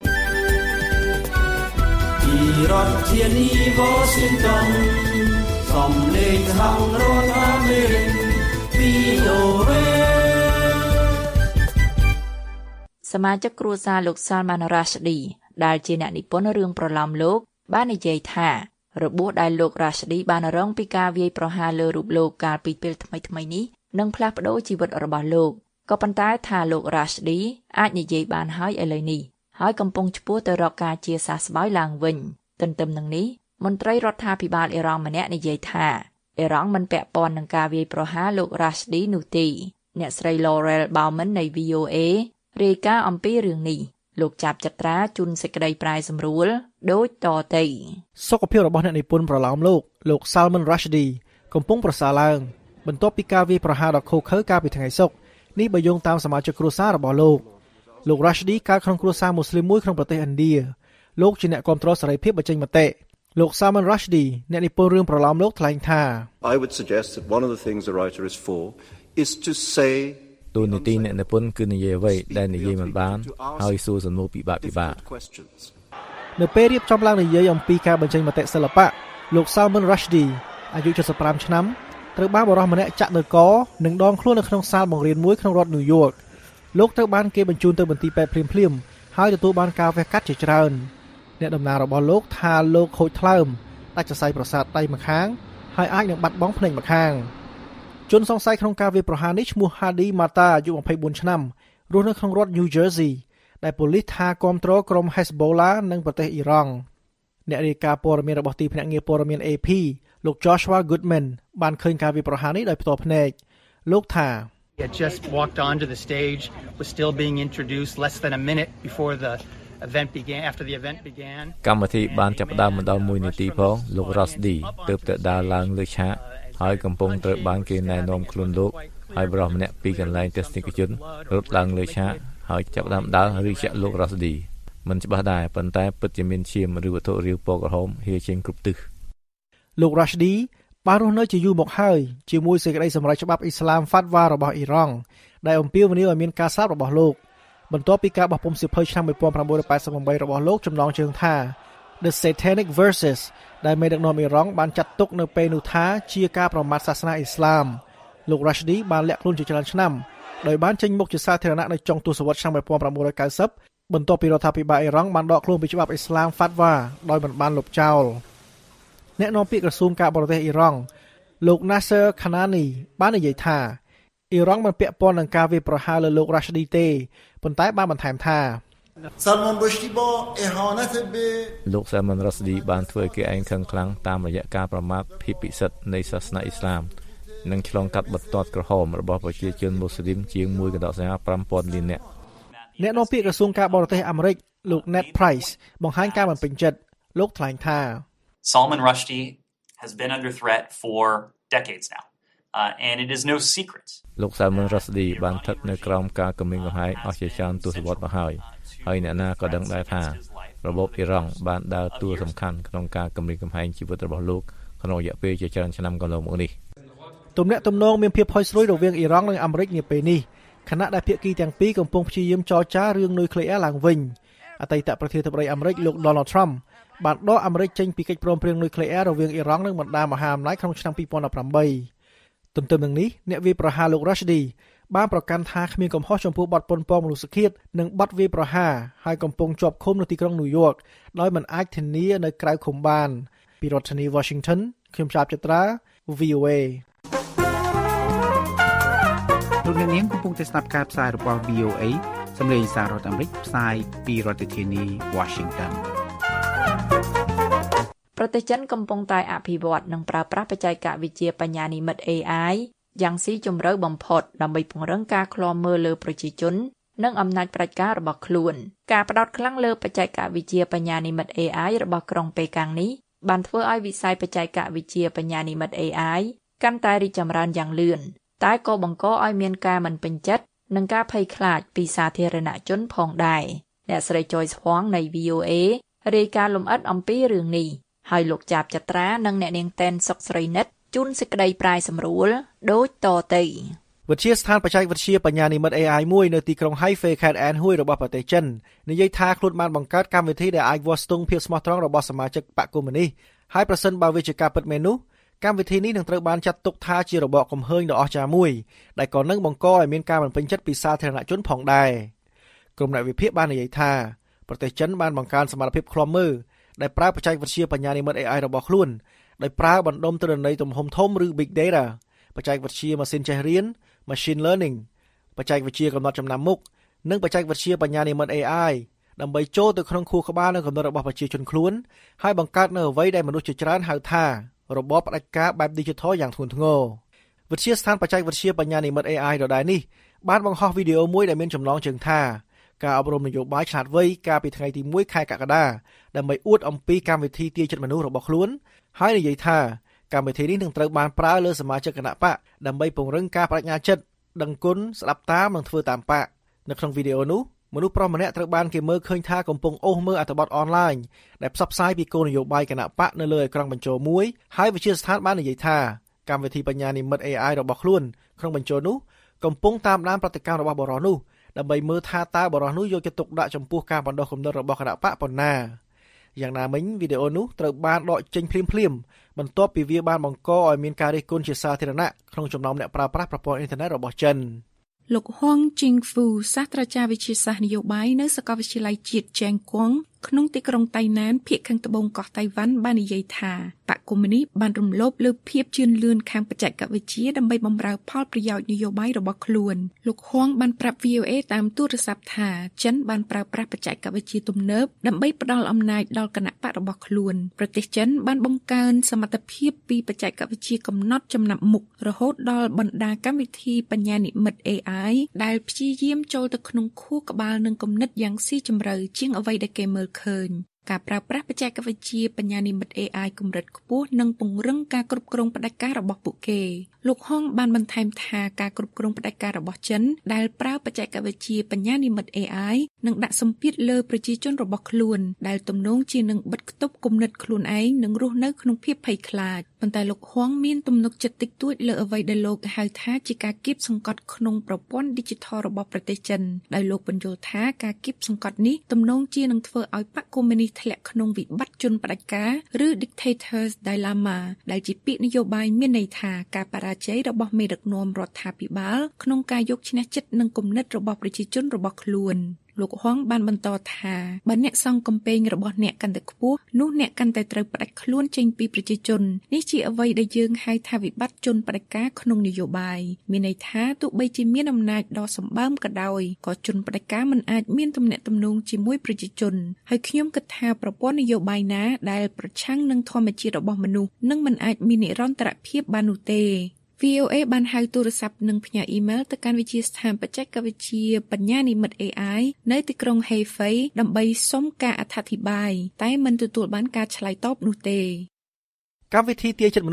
[SPEAKER 2] ពីរដ្ឋធានី Washington សំឡេងខាងរដ្ឋអាមេរិក V O A
[SPEAKER 3] សមាជិកគ្រួសារលោក Salman Rushdie ដែលជាអ្នកនិពន្ធរឿងប្រឡំលោកបាននិយាយថារបួសដែលលោក Rushdie បានរងពីការវាយប្រហារលើរូបលោកកាលពីពេលថ្មីៗនេះនឹងផ្លាស់ប្ដូរជីវិតរបស់លោកក៏ប៉ុន្តែថាលោក Rushdie អាចនិយាយបានហើយឥឡូវនេះហើយកំពុងឆ្ពោះទៅរកការជាសះស្បើយឡើងវិញទន្ទឹមនឹងនេះមន្ត្រីរដ្ឋាភិបាលអ៊ីរ៉ង់ម្នាក់និយាយថាអ៊ីរ៉ង់មិនពាក់ព័ន្ធនឹងការវាយប្រហារលោក Rushdie នោះទេអ្នកស្រី Laurel Bowman នៃ V O A រាយការណ៍អំពីរឿងនេះលោកចាប់ចត្រាជូនសេចក្តីប្រែសម្រួលដូចតទៅ
[SPEAKER 4] សុខភាពរបស់អ្នកនិពន្ធប្រឡោមលោកលោក Salman Rushdie កំពុងប្រសើរឡើងបន្ទាប់ពីការវាយប្រហារដ៏ឃោរឃៅកាលពីថ្ងៃសុក្រនេះបើយោងតាមសមាជិកគ្រួសាររបស់លោកលោក Rushdie កើតក្នុងគ្រួសារមូស្លីមមួយក្នុងប្រទេសឥណ្ឌាលោកជាអ្នកគាំទ្រសេរីភាពបញ្ចេញមតិលោក Salman Rushdie អ្នកនិពន្ធរឿងប្រឡោមលោកថ្លែងថា
[SPEAKER 17] I would suggest that one of the things the writer is for is to say
[SPEAKER 18] តួនាទីអ្នកនិពន្ធគឺនិយាយអ្វីដែលនិយាយមិនបានហើយសួរសំណួរពិបាកពិបាក
[SPEAKER 4] នៅពេលរៀបចំឡើងនិយាយអំពីការបញ្ចេញមតិសិល្បៈលោក Salman Rushdie អាយុseventy-fiveឆ្នាំត្រូវបានបរិសុទ្ធម្នាក់ចាក់នៅកនិងដងខ្លួននៅក្នុងសាលបង្រៀនមួយក្នុងរដ្ឋ New York លោកត្រូវបានគេបញ្ជូនទៅមន្ទីរពេទ្យភ្លាមៗហើយទទួលបានការវះកាត់ជាច្រើនអ្នកដំណើររបស់លោកថាលោកខូចថ្លើមដាច់សរសៃប្រសាទដៃម្ខាងហើយអាចនឹងបាត់បង់ភ្នែកម្ខាងជនសង្ស័យក្នុងការវាយប្រហារនេះឈ្មោះ Hadi Mata អាយុtwenty-fourឆ្នាំរស់នៅក្នុងរដ្ឋ New Jersey ដែលប៉ូលីសថាគាំទ្រក្រុម Hezbollah និងប្រទេសអ៊ីរ៉ង់អ្នករាយការណ៍ព័ត៌មានរបស់ទីភ្នាក់ងារព័ត៌មាន A P លោក Joshua Goodman បានឃើញការវាយប្រហារនេះដោយផ្ទាល់ភ្នែកលោកថា
[SPEAKER 19] He had just walked onto the stage, was still being introduced less than a minute before the event began after the event began
[SPEAKER 18] កម្មវិធីបានចាប់ផ្ដើមមិនដល់oneនាទីផងលោក Rushdie ទើបតែដើរឡើងលើឆាកហើយកំពុងត្រូវបានគេណែនាំខ្លួនលោកហើយបរិសុទ្ធម្នាក់ពីកន្លែងទស្សនិកជនរត់ឡើងលើឆាកហើយចាប់ផ្ដើមដើរឬចាក់លោក Rushdie មិនច្បាស់ដែរប៉ុន្តែពិតជាមានឈាមឬវត្ថុរាវពណ៌ក្រហមហៀចេញគ្រប់ទិស
[SPEAKER 4] លោក Rushdie បានរស់នៅជាយូរមកហើយជាមួយសេចក្តីសម្រេចច្បាប់អ៊ីស្លាម Fatwa របស់អ៊ីរ៉ង់ដែលអំពាវនាវឲ្យមានការស្លាប់របស់លោកបន្ទាប់ពីការបោះពុម្ពសៀវភៅឆ្នាំnineteen eighty-eightរបស់លោកចំណងជើងថា The Satanic Verses ដែលមេដឹកនាំអ៊ីរ៉ង់បានចាត់ទុកនៅពេលនោះថាជាការប្រមាថសាសនាអ៊ីស្លាមលោក Rushdie បានលាក់ខ្លួនជាច្រើនឆ្នាំដោយបានចេញមុខជាសាធារណៈនៅចុងទសវត្សរ៍ឆ្នាំnineteen ninetyបន្ទាប់ពីរដ្ឋាភិបាលអ៊ីរ៉ង់បានដកខ្លួនពីច្បាប់អ៊ីស្លាម Fatwa ដោយមិនបានលុបចោលអ្នកនាំពាក្យក្រសួងការបរទេសអ៊ីរ៉ង់លោក Nasser Kanani បាននិយាយថាអ៊ីរ៉ង់មិនពាក់ព័ន្ធនឹងការវាយប្រហារលើលោក Rushdie ទេប៉ុន្តែបានបន្ថែមថា
[SPEAKER 18] លោក Salman Rushdie បានធ្វើឲ្យគេឯងខឹងខ្លាំងតាមរយៈការប្រមាថភាពពិសិដ្ឋនៃសាសនាអ៊ីស្លាមនិងឆ្លងកាត់បន្ទាត់ក្រហមរបស់ប្រជាជនមូស្លីមជាងone point fiveលាននាក់
[SPEAKER 4] អ្នកនាំពាក្យក្រសួងការបរទេសអាមេរិកលោក Ned Price បង្ហាញការមិនពេញចិត្តលោកថ្លែងថា
[SPEAKER 20] Salman Rushdie has been under threat for decades now uh, and it is no secret
[SPEAKER 18] លោក Salman Rushdie បានស្ថិតនៅក្រោមការគំរាមកំហែងអស់ជាច្រើនទសវត្សរ៍មកហើយហើយអ្នកណាក៏ដឹងដែរថារបបអ៊ីរ៉ង់បានដើរតួសំខាន់ក្នុងការគំរាមកំហែងជីវិតរបស់លោកក្នុងរយៈពេលជាច្រើនឆ្នាំកន្លងមកនេះ
[SPEAKER 4] ទំនាក់ទំនងមានភាពផុយស្រួយរវាងអ៊ីរ៉ង់និងអាមេរិកនាពេលនេះខណៈដែលភាគីទាំងពីរកំពុងព្យាយាមចរចារឿងនុយក្លេអ៊ែរឡើងវិញអតីតប្រធានាធិបតីអាមេរិកលោក Donald Trump បានដកអាមេរិកចេញពីកិច្ចព្រមព្រៀងនុយក្លេអ៊ែររវាងអ៊ីរ៉ង់និងបណ្ដាមហាអំណាចក្នុងឆ្នាំពីរពាន់ដប់ប្រាំបីទន្ទឹមនឹងនេះអ្នកវាយប្រហារលោក Rushdie បានប្រកាន់ថាគ្មានកំហុសចំពោះបទប៉ុនប៉ងមនុស្សឃាតនិងបទវាយប្រហារហើយកំពុងជាប់ឃុំនៅទីក្រុង New York ដោយមិនអាចធានានៅក្រៅឃុំបានពីរដ្ឋធានី Washington ខ្ញុំចាប់ចត្រា វី អូ เอ
[SPEAKER 21] លោកអ្នកនាងកំពុងតែស្ដាប់ការផ្សាយរបស់ វី អូ เอ សម្លេងសាររដ្ឋអាមេរិកផ្សាយពីរដ្ឋធានី Washington
[SPEAKER 3] ប្រទេសចិនកំពុងតែអភិវឌ្ឍនិងប្រើប្រាស់បច្ចេកវិទ្យាបញ្ញានិម្មិត เอ ไอ យ៉ាងស៊ីជម្រៅបំផុតដើម្បីពង្រឹងការឃ្លាំមើលលើប្រជាជននិងអំណាចប្រជាការរបស់ខ្លួនការផ្ដោតខ្លាំងលើបច្ចេកវិទ្យាបញ្ញានិម្មិត เอ ไอ របស់ក្រុងប៉េកាំងនេះបានធ្វើឲ្យវិស័យបច្ចេកវិទ្យាបញ្ញានិម្មិត เอ ไอ កាន់តែរីកចម្រើនយ៉ាងលឿនតែក៏បង្កឲ្យមានការមិនពេញចិត្តនិងការភ័យខ្លាចពីសាធារណជនផងដែរអ្នកស្រី Joyce Huang នៃ វី អូ เอ រាយការណ៍លម្អិតអំពីរឿងនេះហើយលោកចាប់ចត្រានិងអ្នកនាងតែនសុកស្រីនិតជូនសេចក្តីប្រាយសម្រួលដូចតទៅ
[SPEAKER 4] វិទ្យាស្ថានបច្ចេកវិទ្យាបញ្ញានិម្មិត เอ ไอ មួយនៅទីក្រុង Hefei ខេត្តអានហ៊ុយរបស់ប្រទេសចិននិយាយថាខ្លួនបានបង្កើតកម្មវិធីដែលអាចវាស់ស្ទង់ភាពស្មោះត្រង់របស់សមាជិកបកកុម្មុយនីសហើយប្រសិនបើវាជាការពិតមែននោះកម្មវិធីនេះនឹងត្រូវបានចាត់ទុកថាជារបបកំហើញដ៏អស្ចារ្យមួយដែលក៏នឹងបង្កឲ្យមានការមិនពេញចិត្តពីសាធារណជនផងដែរក្រុមអ្នកវិភាគបាននិយាយថាប្រទេសចិនបានបង្កើនសមត្ថភាពឃ្លាំមើលដែលប្រើបច្ចេកវិទ្យាបញ្ញានិម្មិត เอ ไอ របស់ខ្លួនដោយប្រើបណ្ដុំទិន្នន័យទំហំធំឬ Big Data បច្ចេកវិទ្យាម៉ាស៊ីនចេះរៀន Machine Learning បច្ចេកវិទ្យាកំណត់ចំណាំមុខនិងបច្ចេកវិទ្យាបញ្ញានិម្មិត เอ ไอ ដើម្បីចូលទៅក្នុងខួរក្បាលនិងកំណត់របស់ប្រជាជនខ្លួនហើយបង្កើតនូវអ្វីដែលមនុស្សជាច្រើនហៅថារបបផ្ដាច់ការបែប Digital យ៉ាងធ្ងន់ធ្ងរវិទ្យាស្ថានបច្ចេកវិទ្យាបញ្ញានិម្មិត เอ ไอ ដដែលនេះបានបង្ហោះវីដេអូមួយដែលមានចំណងជើងថាការអប់រំនយោបាយឆ្លាតវៃកាលពីថ្ងៃទីមួយខែកក្កដាដើម្បីអួតអំពីកម្មវិធីទាយចិត្តមនុស្សរបស់ខ្លួនហើយនិយាយថាកម្មវិធីនេះនឹងត្រូវបានប្រើលើសមាជិកគណៈបកដើម្បីពង្រឹងការបដិញ្ញាចិត្តដឹងគុណស្ដាប់តាមនិងធ្វើតាមបកនៅក្នុងវីដេអូនោះមនុស្សប្រុសម្នាក់ត្រូវបានគេមើលឃើញថាកំពុងអូសមើលអត្ថបទអនឡាញដែលផ្សព្វផ្សាយពីគោលនយោបាយគណៈបកនៅលើអេក្រង់បញ្ចូលមួយហើយវិទ្យាស្ថានបាននិយាយថាកម្មវិធីបញ្ញានិម្មិត เอ ไอ របស់ខ្លួនក្នុងបញ្ចូលនោះកំពុងតាមដានប្រតិកម្មរបស់បរិសុទ្ធនោះដើម្បីមើលថាតើបរិសុទ្ធនោះយកចិត្តទុកដាក់ចំពោះការបណ្ដុះគំនិតរបស់គណៈបកប៉ុណ្ណាយ៉ាងណាមិញវីដេអូនោះត្រូវបានដកចេញភ្លាមៗបន្ទាប់ពីវាបានបង្កឲ្យមានការរិះគន់ជាសាធារណៈក្នុងចំណោមអ្នកប្រើប្រាស់ប្រព័ន្ធអ៊ីនធឺណិតរបស់ចិន
[SPEAKER 14] លោក Huang Jingfu សាស្ត្រាចារ្យវិទ្យាសាស្ត្រនយោបាយនៅសាកលវិទ្យាល័យជាតិ Jiangguang ក្នុងទីក្រុងតៃណានភាគខាងត្បូងកោះតៃវ៉ាន់បាននិយាយថាបកកុម្មុយនីសបានរំលោភលើភាពជឿនលឿនខាងបច្ចេកវិទ្យាដើម្បីបម្រើផលប្រយោជន៍នយោបាយរបស់ខ្លួនលោក Huang បានប្រាប់ វី អូ เอ តាមទូរស័ព្ទថាចិនបានប្រើប្រាស់បច្ចេកវិទ្យាទំនើបដើម្បីផ្ដល់អំណាចដល់គណៈបករបស់ខ្លួនប្រទេសចិនបានបង្កើនសមត្ថភាពពីបច្ចេកវិទ្យាកំណត់ចំណាប់មុខរហូតដល់បណ្ដាកម្មវិធីបញ្ញានិម្មិត เอ ไอ ដែលព្យាយាមចូលទៅក្នុងខួរក្បាលនិងគំនិតយ៉ាងស៊ីជម្រៅជាងអ្វីដែលគេមើលឃើញការប្រើប្រាស់បច្ចេកវិទ្យាបញ្ញានិម្មិត เอ ไอ កម្រិតខ្ពស់និងពង្រឹងការគ្រប់គ្រងផ្ដាច់ការរបស់ពួកគេលោក Hong បានបន្ថែមថាការគ្រប់គ្រងផ្ដាច់ការរបស់ចិនដែលប្រើបច្ចេកវិទ្យាបញ្ញានិម្មិត เอ ไอ នឹងដាក់សម្ពាធលើប្រជាជនរបស់ខ្លួនដែលទំនងជានឹងបិទគប់គំនិតខ្លួនឯងនិងរស់នៅក្នុងភាពភ័យខ្លាចប៉ុន្តែលោក Hong មានទំនុកចិត្តតិចតួចលើអ្វីដែលលោកហៅថាជាការគៀបសង្កត់ក្នុងប្រព័ន្ធ Digital របស់ប្រទេសចិនដោយលោកបញ្យល់ថាការគៀបសង្កត់នេះទំនងជានឹងធ្វើឲ្យបកកុម្មុយនីសធ្លាក់ក្នុងវិបត្តិជនផ្ដាច់ការឬ Dictator's Dilemma ដែលជាពាក្យនយោបាយមានន័យថាការបរាជ័យរបស់មេដឹកនាំរដ្ឋាភិបាលក្នុងការយកឈ្នះចិត្តនិងគំនិតរបស់ប្រជាជនរបស់ខ្លួនលោក Huang បានបន្តថាបើអ្នកសង់កំពែងរបស់អ្នកកាន់តែខ្ពស់នោះអ្នកកាន់តែត្រូវផ្ដាច់ខ្លួនចេញពីប្រជាជននេះជាអ្វីដែលយើងហៅថាវិបត្តិជនផ្ដាច់ការក្នុងនយោបាយមានន័យថាទោះបីជាមានអំណាចដ៏សម្បើមក៏ដោយក៏ជនផ្ដាច់ការមិនអាចមានទំនាក់ទំនងជាមួយប្រជាជនហើយខ្ញុំគិតថាប្រព័ន្ធនយោបាយណាដែលប្រឆាំងនឹងធម្មជាតិរបស់មនុស្សនឹងមិនអាចមាននិរន្តរភាពបាននោះទេវី អូ เอ បានហៅទូរស័ព្ទនិងផ្ញើអ៊ីមែលទៅកាន់វិទ្យាស្ថានបច្ចេកវិទ្យាបញ្ញានិម្មិត เอ ไอ នៅទីក្រុង Hefei ដើម្បីសុំការអធិប្បាយតែមិនទទួលបានការឆ្លើយតបនោះទេ
[SPEAKER 4] កម្មវិធីទាយចិត្តមនុស្សនេះ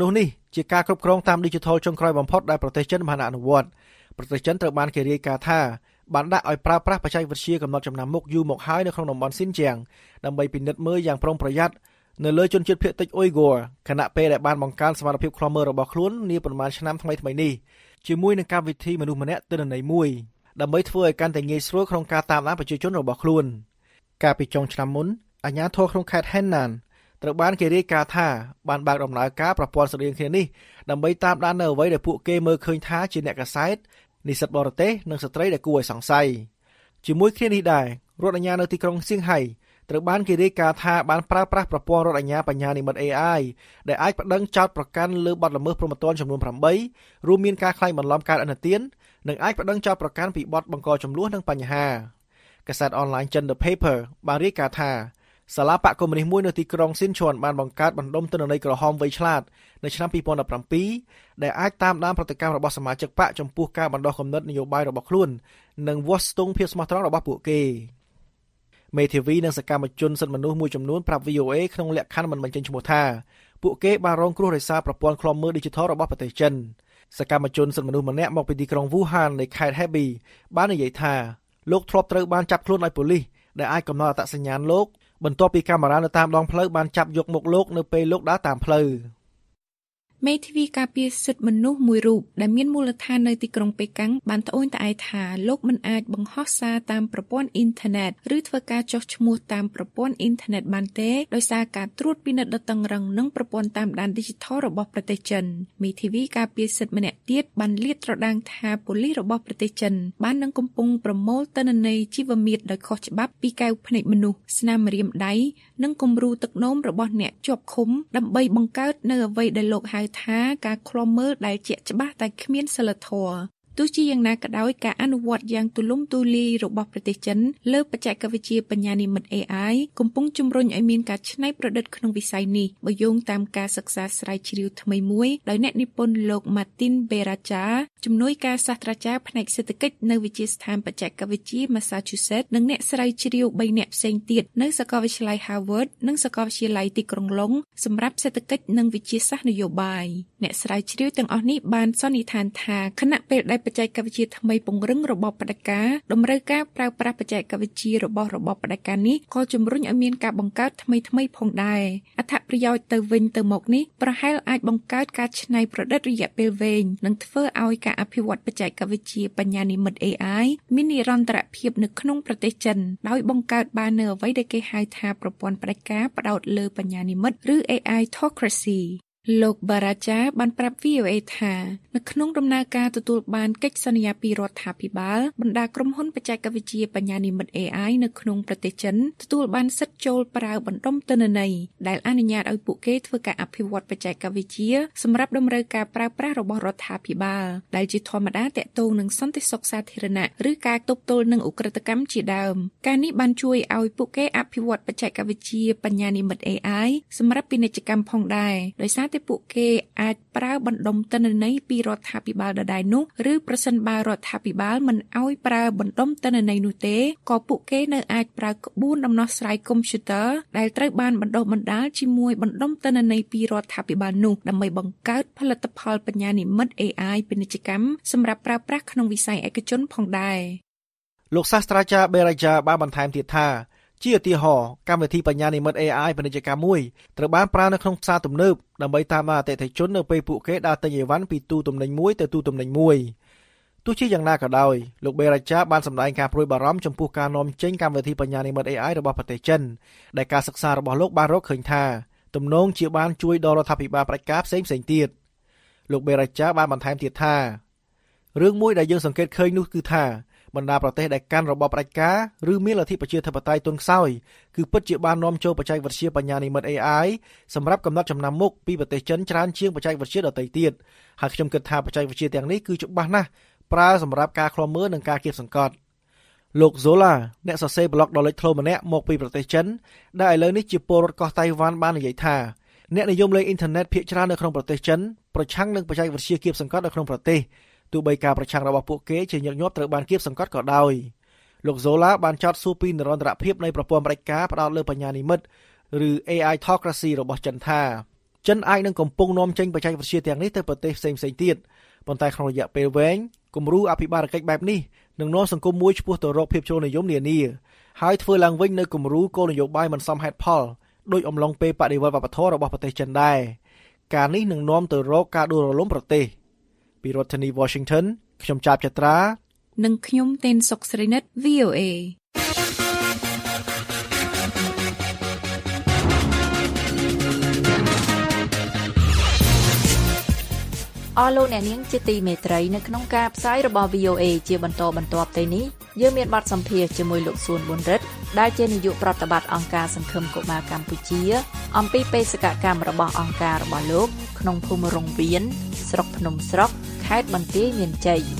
[SPEAKER 4] ជាការគ្រប់គ្រងតាម Digital ចុងក្រោយបំផុតដែលប្រទេសចិនបានអនុវត្តប្រទេសចិនត្រូវបានគេរាយការណ៍ថាបានដាក់ឲ្យប្រើប្រាស់បច្ចេកវិទ្យាកំណត់ចំណាំមុខយូរមកហើយនៅក្នុងតំបន់ស៊ីនជៀងដើម្បីពិនិត្យមើលយ៉ាងប្រុងប្រយ័ត្ននៅលើជនជាតិភាគតិចអ៊ុយហ្គ័រខណៈពេលដែលបានបង្កើនសមត្ថភាពឃ្លាំមើលរបស់ខ្លួននាប៉ុន្មានឆ្នាំថ្មីៗនេះជាមួយនឹងកម្មវិធីមនុស្សម្នាក់ទិន្នន័យមួយដើម្បីធ្វើឲ្យកាន់តែងាយស្រួលក្នុងការតាមដានប្រជាជនរបស់ខ្លួនកាលពីចុងឆ្នាំមុនអាជ្ញាធរក្នុងខេត្ត Henan ត្រូវបានគេរាយការណ៍ថាបានបើកដំណើរការប្រព័ន្ធស្រដៀងគ្នានេះដើម្បីតាមដាននៅអ្វីដែលពួកគេមើលឃើញថាជាអ្នកកាសែតនិស្សិតបរទេសនិងស្ត្រីដែលគួរឲ្យសង្ស័យជាមួយគ្នានេះដែររដ្ឋអាជ្ញានៅទីក្រុងសៀងហៃត្រូវបានគេរាយការណ៍ថាបានប្រើប្រាស់ប្រព័ន្ធរដ្ឋអាជ្ញាបញ្ញានិម្មិត A I ដែលអាចប្តឹងចោទប្រកាន់លើបទល្មើសព្រហ្មទណ្ឌចំនួនប្រាំបីរួមមានការក្លែងបន្លំការអនុទាននិងអាចប្តឹងចោទប្រកាន់ពីបទបង្កជម្លោះនិងបញ្ហាកាសែតអនឡាញចិន The Paper បានរាយការណ៍ថាសាលាបកកុម្មុយនីសមួយនៅទីក្រុងស៊ីនឈួនបានបង្កើតបណ្ដុំទិន្នន័យក្រហមវៃឆ្លាតនៅឆ្នាំពីរពាន់ដប់ប្រាំពីរដែលអាចតាមដានប្រតិកម្មរបស់សមាជិកបកចំពោះការបណ្ដុះគំនិតនយោបាយរបស់ខ្លួននិងវាស់ស្ទង់ភាពស្មោះត្រង់របស់ពួកគេមេធាវីនិងសកម្មជនសិទ្ធិមនុស្សមួយចំនួនប្រាប់ V O A ក្នុងលក្ខខណ្ឌមិនបញ្ចេញឈ្មោះថាពួកគេបានរងគ្រោះដោយសារប្រព័ន្ធឃ្លាំមើល Digital របស់ប្រទេសចិនសកម្មជនសិទ្ធិមនុស្សម្នាក់មកពីទីក្រុង Wuhan នៃខេត្ត Hebei បាននិយាយថាលោកធ្លាប់ត្រូវបានចាប់ខ្លួនដោយប៉ូលីសដែលអាចកំណត់អត្តសញ្ញាណលោកបន្ទាប់ពីកាមេរ៉ានៅតាមដងផ្លូវបានចាប់យកមុខលោកនៅពេលលោកដើរតាមផ្លូវមេធាវីការពារសិទ្ធិមនុស្សមួយរូបដែលមានមូលដ្ឋាននៅទីក្រុងប៉េកាំងបានត្អូញត្អែថាលោកមិនអាចបង្ហោះសារតាមប្រព័ន្ធអ៊ីនធឺណិតឬធ្វើការចុះឈ្មោះតាមប្រព័ន្ធអ៊ីនធឺណិតបានទេដោយសារការត្រួតពិនិត្យដ៏តឹងរ៉ឹងនិងប្រព័ន្ធតាមដាន Digital របស់ប្រទេសចិនមេធាវីការពារសិទ្ធិម្នាក់ទៀតបានលាតត្រដាងថាប៉ូលីសរបស់ប្រទេសចិនបាននឹងកំពុងប្រមូលទិន្នន័យជីវមាត្រដោយខុសច្បាប់ពីកែវភ្នែកមនុស្សស្នាមម្រាមដៃនិងគំរូទឹកនោមរបស់អ្នកជាប់ឃុំដើម្បីបង្កើតនៅអ្វីដែលលោកហៅថាការឃ្លាំមើលដែលជាក់ច្បាស់តែគ្មានសិលធម៌ទោះជាយ៉ាងណាក៏ដោយការអនុវត្តយ៉ាងទូលំទូលាយរបស់ប្រទេសចិនលើបច្ចេកវិទ្យាបញ្ញានិម្មិត A I កំពុងជំរុញឲ្យមានការច្នៃប្រឌិតក្នុងវិស័យនេះបើយោងតាមការសិក្សាស្រាវជ្រាវថ្មីមួយដោយអ្នកនិពន្ធលោក Martin Beracha ជំនួយការសាស្ត្រាចារ្យផ្នែកសេដ្ឋកិច្ចនៅវិទ្យាស្ថានបច្ចេកវិទ្យា Massachusetts និងអ្នកស្រាវជ្រាវបីនាក់ផ្សេងទៀតនៅសាកលវិទ្យាល័យ Harvard និងសាកលវិទ្យាល័យទីក្រុងឡុងសម្រាប់សេដ្ឋកិច្ចនិងវិទ្យាសាស្ត្រនយោបាយអ្នកស្រាវជ្រាវទាំងអស់នេះបានសន្និដ្ឋានថាខណៈពេលដែលបច្ចេកវិទ្យាថ្មីពង្រឹងរបបផ្ដាច់ការតម្រូវការប្រើប្រាស់បច្ចេកវិទ្យារបស់របបផ្ដាច់ការនេះក៏ជំរុញឲ្យមានការបង្កើតថ្មីថ្មីផងដែរអត្ថប្រយោជន៍ទៅវិញទៅមកនេះប្រហែលអាចបង្កើតការច្នៃប្រឌិតរយៈពេលវែងនិងធ្វើឲ្យការអភិវឌ្ឍបច្ចេកវិទ្យាបញ្ញានិម្មិត A I មាននិរន្តរភាពនៅក្នុងប្រទេសចិនដោយបង្កើតបាននៅអ្វីដែលគេហៅថាប្រព័ន្ធផ្ដាច់ការផ្ដោតលើបញ្ញានិម្មិតឬ A I-tocracyលោកបារ៉ាចាបានប្រាប់ V O A ថានៅក្នុងដំណើរការទទួលបានកិច្ចសន្យាពីរដ្ឋាភិបាលបណ្ដាក្រុមហ៊ុនបច្ចេកវិទ្យាបញ្ញានិម្មិត A I នៅក្នុងប្រទេសចិនទទួលបានសិទ្ធិចូលប្រើបណ្ដុំទិន្នន័យដែលអនុញ្ញាតឲ្យពួកគេធ្វើការអភិវឌ្ឍបច្ចេកវិទ្យាសម្រាប់តម្រូវការប្រើប្រាស់របស់រដ្ឋាភិបាលដែលជាធម្មតាទាក់ទងនឹងសន្តិសុខសាធារណៈឬការទប់ទល់នឹងឧក្រិដ្ឋកម្មជាដើមការនេះបានជួយឲ្យពួកគេអភិវឌ្ឍបច្ចេកវិទ្យាបញ្ញានិម្មិត A I សម្រាប់ពាណិជ្ជកម្មផងដែរដោយសារតែពួកគេអាចប្រើបណ្ដុំទិន្នន័យពីរដ្ឋាភិបាលដដែលនោះឬប្រសិនបើរដ្ឋាភិបាលមិនអោយប្រើបណ្ដុំទិន្នន័យនោះទេក៏ពួកគេនៅអាចប្រើក្បួនដំណោះស្រាយកុំព្យូទ័រដែលត្រូវបានបណ្ដុះបណ្ដាលជាមួយបណ្ដុំទិន្នន័យពីរដ្ឋាភិបាលនោះដើម្បីបង្កើតផលិតផលបញ្ញានិម្មិត A I ពាណិជ្ជកម្មសម្រាប់ប្រើប្រាស់ក្នុងវិស័យឯកជនផងដែរលោកសាស្ត្រាចារ្យ Beracha បានបន្ថែមទៀតថាជាឧទាហរណ៍កម្មវិធីបញ្ញានិម្មិត A I ពាណិជ្ជកម្មមួយត្រូវបានប្រើនៅក្នុងផ្សារទំនើបដើម្បីតាមដានអតិថិជននៅពេលពួកគេដើរទិញអីវ៉ាន់ពីទូទំនិញមួយទៅទូទំនិញមួយទោះជាយ៉ាងណាក៏ដោយលោក Beracha បានសម្ដែងការព្រួយបារម្ភចំពោះការនាំចេញកម្មវិធីបញ្ញានិម្មិត A I របស់ប្រទេសចិនដែលការសិក្សារបស់លោកបានរកឃើញថាទំនងជាបានជួយដល់រដ្ឋាភិបាលផ្ដាច់ការផ្សេងៗទៀតលោក Beracha បានបន្ថែមទៀតថារឿងមួយដែលយើងសង្កេតឃើញនោះគឺថាបណ្ដាប្រទេសដែលកាន់របបផ្ដាច់ការឬមានលទ្ធិប្រជាធិបតេយ្យទន់ខ្សោយគឺពិតជាបាននាំចូលបច្ចេកវិទ្យាបញ្ញានិម្មិត A I សម្រាប់កំណត់ចំណាំមុខពីប្រទេសចិនច្រើនជាងបច្ចេកវិទ្យាដទៃទៀតហើយខ្ញុំគិតថាបច្ចេកវិទ្យាទាំងនេះគឺច្បាស់ណាស់ប្រើសម្រាប់ការឃ្លាំមើលនិងការគៀបសង្កត់លោក Zola អ្នកសរសេរប្លុកដ៏លេចធ្លោម្នាក់មកពីប្រទេសចិនដែលឥឡូវនេះជាពលរដ្ឋកោះតៃវ៉ាន់បាននិយាយថាអ្នកនិយមលេងអ៊ីនធឺណិតភាគច្រើននៅក្នុងប្រទេសចិនប្រឆាំងនឹងបច្ចេកវិទ្យាគៀបសង្កត់នៅក្នុងប្រទេសទោះបីការប្រឆាំងរបស់ពួកគេជាញឹកញាប់ត្រូវបានគៀបសង្កត់ក៏ដោយលោក Zola បានចោទសួរពីនិរន្តរភាពនៃប្រព័ន្ធផ្ដាច់ការផ្ដោតលើបញ្ញានិម្មិតឬ A I-tocracy របស់ចិនថាចិនអាចនឹងកំពុងនាំចេញបច្ចេកវិទ្យាទាំងនេះទៅប្រទេសផ្សេងៗទៀតប៉ុន្តែក្នុងរយៈពេលវែងគំរូអភិបាលកិច្ចបែបនេះនឹងនាំសង្គមមួយឆ្ពោះទៅរកភាពជ្រុលនិយមនានាហើយធ្វើឡើងវិញនៅគំរូគោលនយោបាយមិនសមហេតុផលដោយអំឡុងពេលបដិវត្តវប្បធម៌របស់ប្រទេសចិនដែរការនេះនឹងនាំទៅរកការដួលរលំប្រទេសពីរដ្ឋធានី Washington ខ្ញុំចាប់ចត្រា
[SPEAKER 14] និងខ្ញុំតេនសុកស្រីនិត វី អូ เอ
[SPEAKER 3] អស់លោកអ្នកនាងជាទីមេត្រីនៅក្នុងការផ្សាយរបស់ វី អូ เอ ជាបន្តបន្ទាប់ទៅនេះយើងមានបទសម្ភាសន៍ជាមួយលោកសួនប៊ុនរិទ្ធដែលជានាយកប្រតិបត្តិអង្គការសង្ឃឹមកុមារកម្ពុជាអំពីបេសកកម្មរបស់អង្គការរបស់លោកក្នុងភូមិរងវៀនស្រុកភ្នំស្រុកខេត្តបន្ទាយមានជ័យ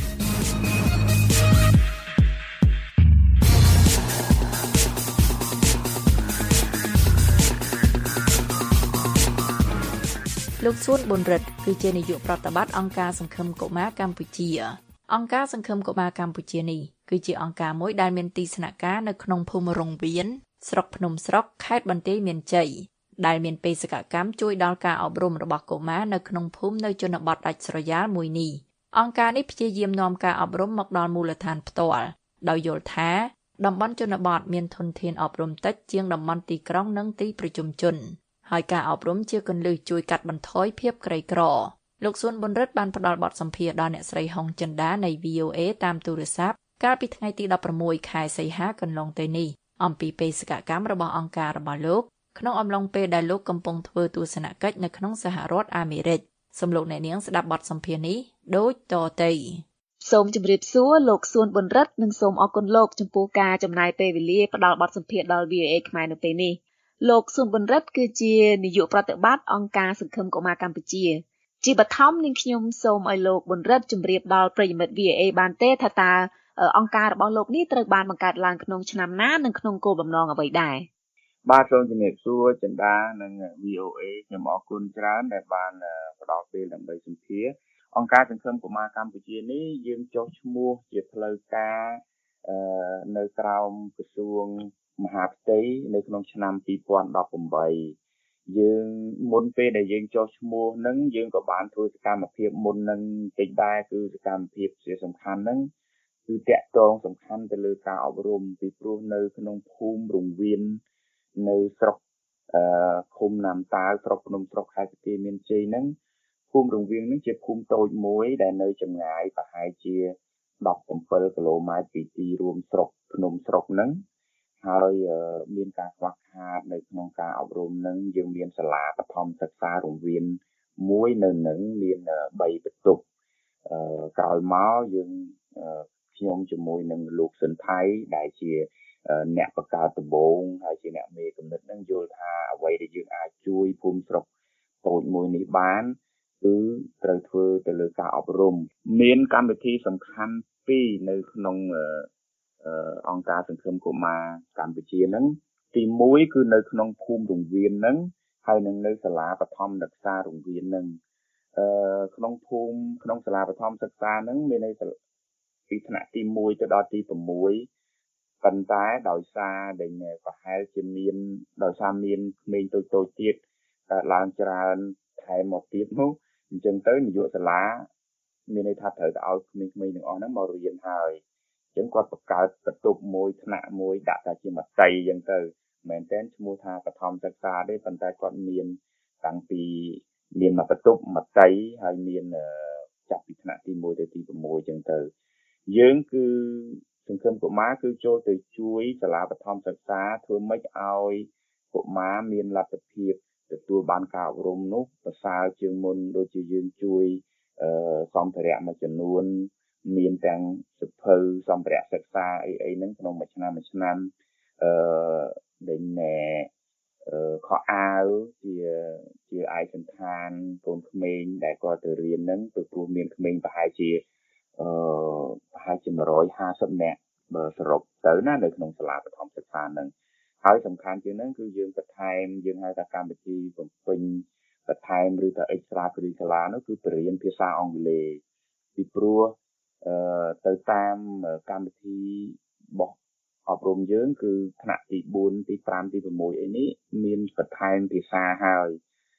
[SPEAKER 3] លោកសួនប៊ុនរិទ្ធគឺជានាយកប្រតិបត្តិអង្គការសង្ឃឹមកុមារកម្ពុជាអង្គការសង្ឃឹមកុមារកម្ពុជានេះគឺជាអង្គការមួយដែលមានទីស្នាក់ការនៅក្នុងភូមិរងវៀនស្រុកភ្នំស្រុកខេត្តបន្ទាយមានជ័យដែលមានបេសកកម្មជួយដល់ការអប់រំរបស់កុមារនៅក្នុងភូមិនៅជនបទដាច់ស្រយាលមួយនេះអង្គការនេះព្យាយាមនាំការអប់រំមកដល់មូលដ្ឋានផ្ទាល់ដោយយល់ថាតំបន់ជនបទមានធនធានអប់រំតិចជាងតំបន់ទីក្រុងនិងទីប្រជុំជនហើយការអប់រំជាគន្លឹះជួយកាត់បន្ថយភាពក្រីក្រលោកសួនប៊ុនរិទ្ធបានផ្ដល់បទសម្ភាសន៍ដល់អ្នកស្រីហុងចិន្តានៃ វី អូ เอ តាមទូរស័ព្ទកាលពីថ្ងៃទីដប់ប្រាំមួយខែសីហាកន្លងទៅនេះអំពីបេសកកម្មរបស់អង្គការរបស់លោកក្នុងអំឡុងពេលដែលលោកកំពុងធ្វើទស្សនកិច្ចនៅក្នុងសហរដ្ឋអាមេរិកសូមលោកអ្នកនាងស្ដាប់បទសម្ភាសន៍នេះដូចតទៅសូមជម្រាបសួរលោកសួនប៊ុនរិទ្ធនិងសូមអរគុណលោកចំពោះការចំណាយពេលវេលាផ្ដល់បទសម្ភាសន៍ដល់ វី អូ เอ ខ្មែរនៅពេលនេះលោកសួនប៊ុនរិទ្ធគឺជានាយកប្រតិបត្តិអង្គការសង្ឃឹមកុមារកម្ពុជាជាបឋមនាងខ្ញុំសូមឲ្យលោកប៊ុនរិទ្ធជម្រាបដល់ប្រិយមិត្ត វី អូ เอ បានទេថាតើអង្គការរបស់លោកនេះត្រូវបានបង្កើតឡើងក្នុងឆ្នាំណានិងក្នុងគោលបំណងអ្វីដែរ
[SPEAKER 20] បាទសូមជំរាបសួរចិន្តានិង វី អូ เอ ខ្ញុំអរគុណច្រើនដែលបានផ្ដល់ពេលដើម្បីសម្ភាសន៍អង្គការសង្ឃឹមកុមារកម្ពុជានេះយើងចុះឈ្មោះជាផ្លូវការនៅក្រោមក្រសួងមហាផ្ទៃនៅក្នុងឆ្នាំពីរពាន់ដប់ប្រាំបីយើងមុនពេលដែលយើងចុះឈ្មោះហ្នឹងយើងក៏បានធ្វើសកម្មភាពមុននឹងតិចដែរគឺសកម្មភាពជាសំខាន់ហ្នឹងគឺតាក់ទងសំខាន់ទៅលើការអប់រំពីព្រោះនៅក្នុងភូមិរងវៀននៅស្រុកអឺឃុំណាំតាវស្រុកភ្នំស្រុកខេត្តបន្ទាយមានជ័យហ្នឹងភូមិរងវៀនហ្នឹងជាភូមិតូចមួយដែលនៅចម្ងាយប្រហែលជាដប់ប្រាំពីរគីឡូម៉ែត្រពីទីរួមស្រុកភ្នំស្រុកហ្នឹងហើយមានការខ្វះខាតនៅក្នុងការអប់រំនឹងយើងមានសាលាបឋមសិក្សារង្វៀនមួយនៅនឹងមានបីបន្ទប់ក្រោយមកយើងខ្ញុំជាមួយនឹងលោកសិនថៃដែលជាអ្នកបង្កើតដំបូងហើយជាអ្នកមេកំណត់នឹងយល់ថាអ្វីដែលយើងអាចជួយភូមិស្រុកតូចមួយនេះបានគឺត្រូវធ្វើទៅលើការអប់រំមានកម្មវិធីសំខាន់ពីរនៅក្នុងអង្គការសង្ឃឹមកុមារកម្ពុជាហ្នឹងទីមួយគឺនៅក្នុងភូមិរងវៀនហ្នឹងហើយនឹងនៅសាលាបឋមសិក្សារងវៀនហ្នឹងអឺក្នុងភូមិក្នុងសាលាបឋមសិក្សាហ្នឹងមាននៅពីថ្នាក់ទីមួយទៅដល់ទីប្រាំមួយប៉ុន្តែដោយសារដែលប្រហែលជាមានដោយសារមានក្មេងតូចតូចទៀតឡើងច្រើនថែមមកទៀតនោះអញ្ចឹងទៅនាយកសាលាមានន័យថាត្រូវទៅឲ្យក្មេងៗទាំងអស់ហ្នឹងមករៀនហើយអញ្ចឹងគាត់បង្កើតបន្ទប់មួយថ្នាក់មួយដាក់តែជាមត្តេយអញ្ចឹងទៅមែនតើឈ្មោះថាបឋមសិក្សាទេប៉ុន្តែគាត់មានតាំងពីមានមកបន្ទប់មត្តេយហើយមានចាប់ពីថ្នាក់ទីមួយទៅទីប្រាំមួយអញ្ចឹងទៅយើងគឺសង្ឃឹមកុមារគឺចូលទៅជួយសាលាបឋមសិក្សាធ្វើម៉េចឲ្យកុមារមានលទ្ធភាពទទួលបានការអប់រំនោះប្រសើរជាងមុនដូចជាយើងជួយអឺសម្ភារៈមួយចំនួនមានទាំងសភៅសម្ភារៈសិក្សាអីអីហ្នឹងក្នុងមួយឆ្នាំមួយឆ្នាំអឺដែលណែអឺខោអាវជាជាឯកសណ្ឋានកូនក្មេងដែលគាត់ទៅរៀនហ្នឹងទៅព្រោះមានក្មេងប្រហែលជាអឺប្រហែលជាmột trămห้าสิบនាក់បើសរុបទៅណានៅក្នុងសាលាបឋមសិក្សាហ្នឹងហើយសំខាន់ជាងហ្នឹងគឺយើងបន្ថែមយើងហៅថាកម្មវិធីបំពេញបន្ថែមឬក៏ extra curricular នោះគឺបរិញ្ញាបត្រភាសាអង់គ្លេសពីព្រោះអឺទៅតាមកម្មវិធីរបស់អប់រំយើងគឺថ្នាក់ទីបួនទីប្រាំទីប្រាំមួយអីនេះមានបន្ថែមភាសាហើយ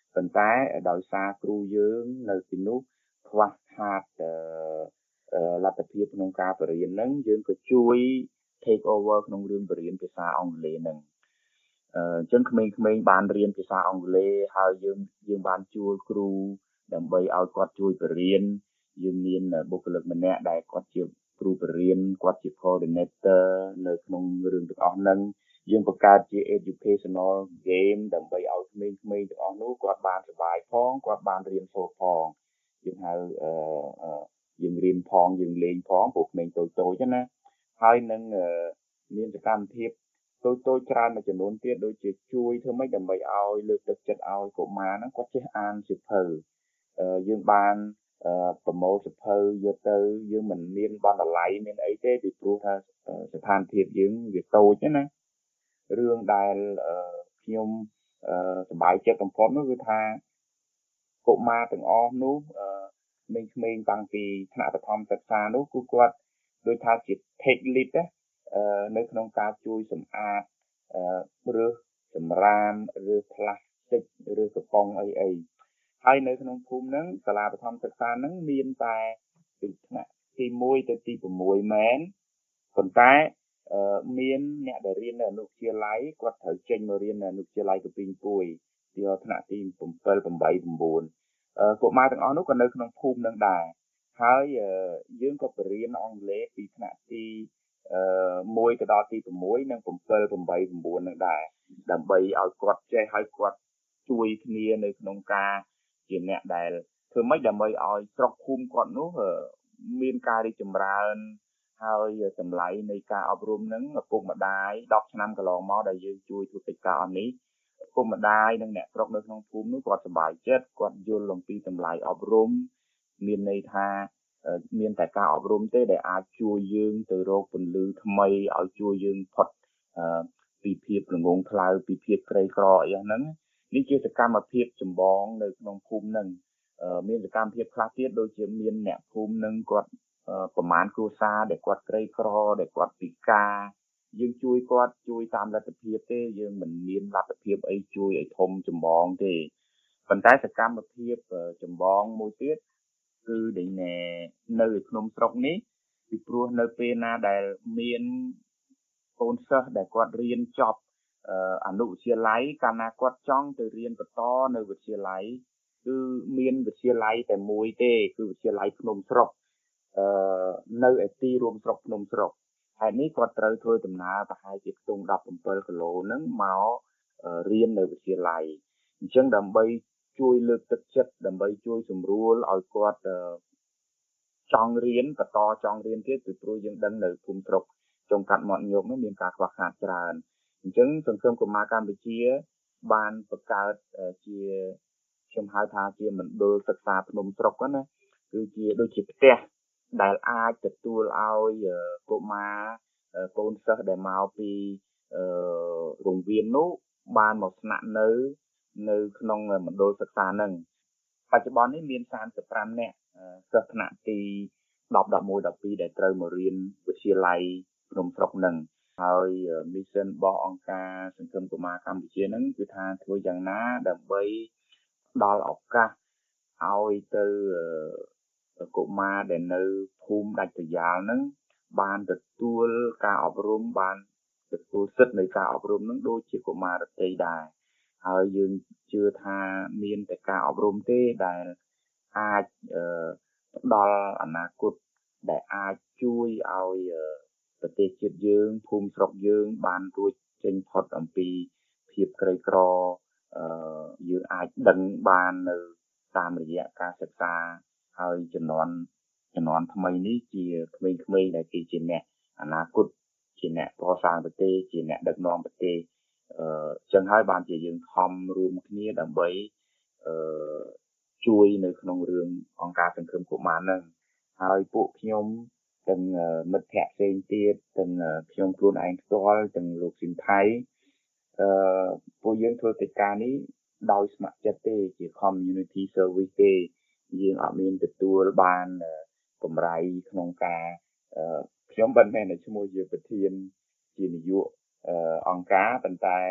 [SPEAKER 20] ប៉ុន្តែដោយសារគ្រូយើងនៅទីនោះខ្វះខាតលទ្ធភាពក្នុងការបរៀនហ្នឹងយើងក៏ជួយ take over ក្នុងរឿងបរៀនភាសាអង់គ្លេសហ្នឹងអញ្ចឹងក្មេងៗបានរៀនភាសាអង់គ្លេសហើយយើងយើងបានជួលគ្រូដើម្បីឲ្យគាត់ជួយបរៀនយើងមានបុគ្គលិកម្នាក់ដែលគាត់ជាគ្រូបរៀនគាត់ជា coordinator នៅក្នុងរឿងទាំងអស់ហ្នឹងយើងបង្កើតជា educational game ដើម្បីឲ្យក្មេងៗទាំងអស់នោះគាត់បានសប្បាយផងគាត់បានរៀនសូត្រផងយើងហៅអឺយើងរៀនផងយើងលេងផងពួកក្មេងតូចៗណាហើយនឹងមានសកម្មភាពតូចៗច្រើនមួយចំនួនទៀតដូចជាជួយធ្វើម៉េចដើម្បីឲ្យលើកទឹកចិត្តឲ្យកុមារហ្នឹងគាត់ចេះអានសៀវភៅយើងបានប្រមូលសៀវភៅយកទៅយើងមិនមានបណ្ណាល័យមានអីទេពីព្រោះថាស្ថានភាពយើងវាតូចណារឿងដែលខ្ញុំសប្បាយចិត្តបំផុតនោះគឺថាកុមារទាំងអស់នោះក្មេងៗតាំងពីថ្នាក់បឋមសិក្សានោះគឺគាត់ដូចថាជា take lead នៅក្នុងការជួយសម្អាតឬសម្រាមឬផ្លាស្ទិកឬកំប៉ុងអីអីហើយនៅក្នុងភូមិហ្នឹងសាលាបឋមសិក្សាហ្នឹងមានតែពីថ្នាក់ទីមួយទៅទីប្រាំមួយមែនប៉ុន្តែមានអ្នកដែលរៀននៅអនុវិទ្យាល័យគាត់ត្រូវចេញមករៀននៅអនុវិទ្យាល័យកពីងពួយទីថ្នាក់ទី7 8 9កុមារទាំងអស់នោះក៏នៅក្នុងភូមិហ្នឹងដែរហើយយើងក៏បរៀនអង់គ្លេសពីថ្នាក់ទីមួយទៅដល់ទីប្រាំមួយនិង7 8 9ហ្នឹងដែរដើម្បីឲ្យគាត់ចេះឲ្យគាត់ជួយគ្នានៅក្នុងការជាអ្នកដែលធ្វើម៉េចដើម្បីឲ្យស្រុកភូមិគាត់នោះមានការរីកចម្រើនហើយតម្លៃនៃការអប់រំហ្នឹងឪពុកម្ដាយដប់ឆ្នាំកន្លងមកដែលយើងជួយធ្វើកិច្ចការអស់នេះឪពុកម្ដាយនិងអ្នកស្រុកនៅក្នុងភូមិនោះគាត់សប្បាយចិត្តគាត់យល់អំពីតម្លៃអប់រំមានន័យថាមានតែការអប់រំទេដែលអាចជួយយើងទៅរកពន្លឺថ្មីឲ្យជួយយើងផុតពីភាពល្ងងខ្លៅពីភាពក្រីក្រអីហ្នឹងនេះជាសកម្មភាពចម្បងនៅក្នុងភូមិហ្នឹងមានសកម្មភាពខ្លះទៀតដូចជាមានអ្នកភូមិហ្នឹងគាត់ប្រមាណគ្រួសារដែលគាត់ក្រីក្រដែលគាត់ពិការយើងជួយគាត់ជួយតាមលទ្ធភាពទេយើងមិនមានលទ្ធភាពអីជួយឲ្យធំចម្បងទេប៉ុន្តែសកម្មភាពចម្បងមួយទៀតគឺដែលនៅក្នុងស្រុកនេះពីព្រោះនៅពេលណាដែលមានកូនសិស្សដែលគាត់រៀនចប់អនុវិទ្យាល័យកាលណាគាត់ចង់ទៅរៀនបន្តនៅវិទ្យាល័យគឺមានវិទ្យាល័យតែមួយទេគឺវិទ្យាល័យភ្នំស្រុកអឺនៅឯទីរួមស្រុកភ្នំស្រុកហើយនេះគាត់ត្រូវធ្វើដំណើរប្រហែលជាខ្ទង់ដប់7គីឡូហ្នឹងមករៀននៅវិទ្យាល័យអញ្ចឹងដើម្បីជួយលើកទឹកចិត្តដើម្បីជួយសម្រួលឲ្យគាត់ចង់រៀនបន្តចង់រៀនទៀតពីព្រោះយើងដឹងនៅភូមិស្រុកចុងកាត់មាត់ញោកនោះមានការខ្វះខាតច្រើនអញ្ចឹងសង្គមកុមារកម្ពុជាបានបង្កើតជាខ្ញុំហៅថាជាមណ្ឌលសិក្សាភ្នំស្រុកណាគឺជាដូចជាផ្ទះដែលអាចទទួលឲ្យកុមារកូនសិស្សដែលមកពីរង្វៀននោះបានមកស្នាក់នៅនៅក្នុងមណ្ឌលសិក្សាហ្នឹងបច្ចុប្បន្ននេះមានសាមសិបប្រាំនាក់សិស្សថ្នាក់ទីដប់ ដប់មួយ ដប់ពីរដែលត្រូវមករៀនវិទ្យាល័យភ្នំស្រុកហ្នឹងហើយ mission របស់អង្គការសង្គមកុមារកម្ពុជាហ្នឹងគឺថាធ្វើយ៉ាងណាដើម្បីផ្ដល់ឱកាសឲ្យទៅកុមារដែលនៅភូមិដាច់ស្រយាលហ្នឹងបានទទួលការអប់រំបានទទួលសិទ្ធិនៃការអប់រំហ្នឹងដូចជាកុមារដទៃដែរហើយយើងជឿថាមានតែការអប់រំទេដែលអាចផ្ដល់អនាគតដែលអាចជួយឲ្យប្រទេសជាតិយើងភូមិស្រុកយើងបានរួចចេញផុតអំពីភាពក្រីក្រអឺយើងអាចដឹងបាននៅតាមរយៈការសិក្សាហើយជំនាន់ជំនាន់ថ្មីនេះជាក្មេងៗដែលគេជាអ្នកអនាគតជាអ្នកកសាងប្រទេសជាអ្នកដឹកនាំប្រទេសអឺចឹងហើយបានជាយើងខំរួមគ្នាដើម្បីអឺជួយនៅក្នុងរឿងអង្គការសង្គមកុមារហ្នឹងហើយពួកខ្ញុំទាំងមិត្តភ័ក្តិផ្សេងទៀតទាំងខ្ញុំខ្លួនឯងផ្ទាល់ទាំងលោកស៊ីនថៃអឺពួកយើងធ្វើកិច្ចការនេះដោយស្ម័គ្រចិត្តទេជា community service ទេយើងអត់មានទទួលបានកម្រៃក្នុងការខ្ញុំមិនមែនឈ្មោះជាប្រធានជានាយកអង្គការប៉ុន្តែ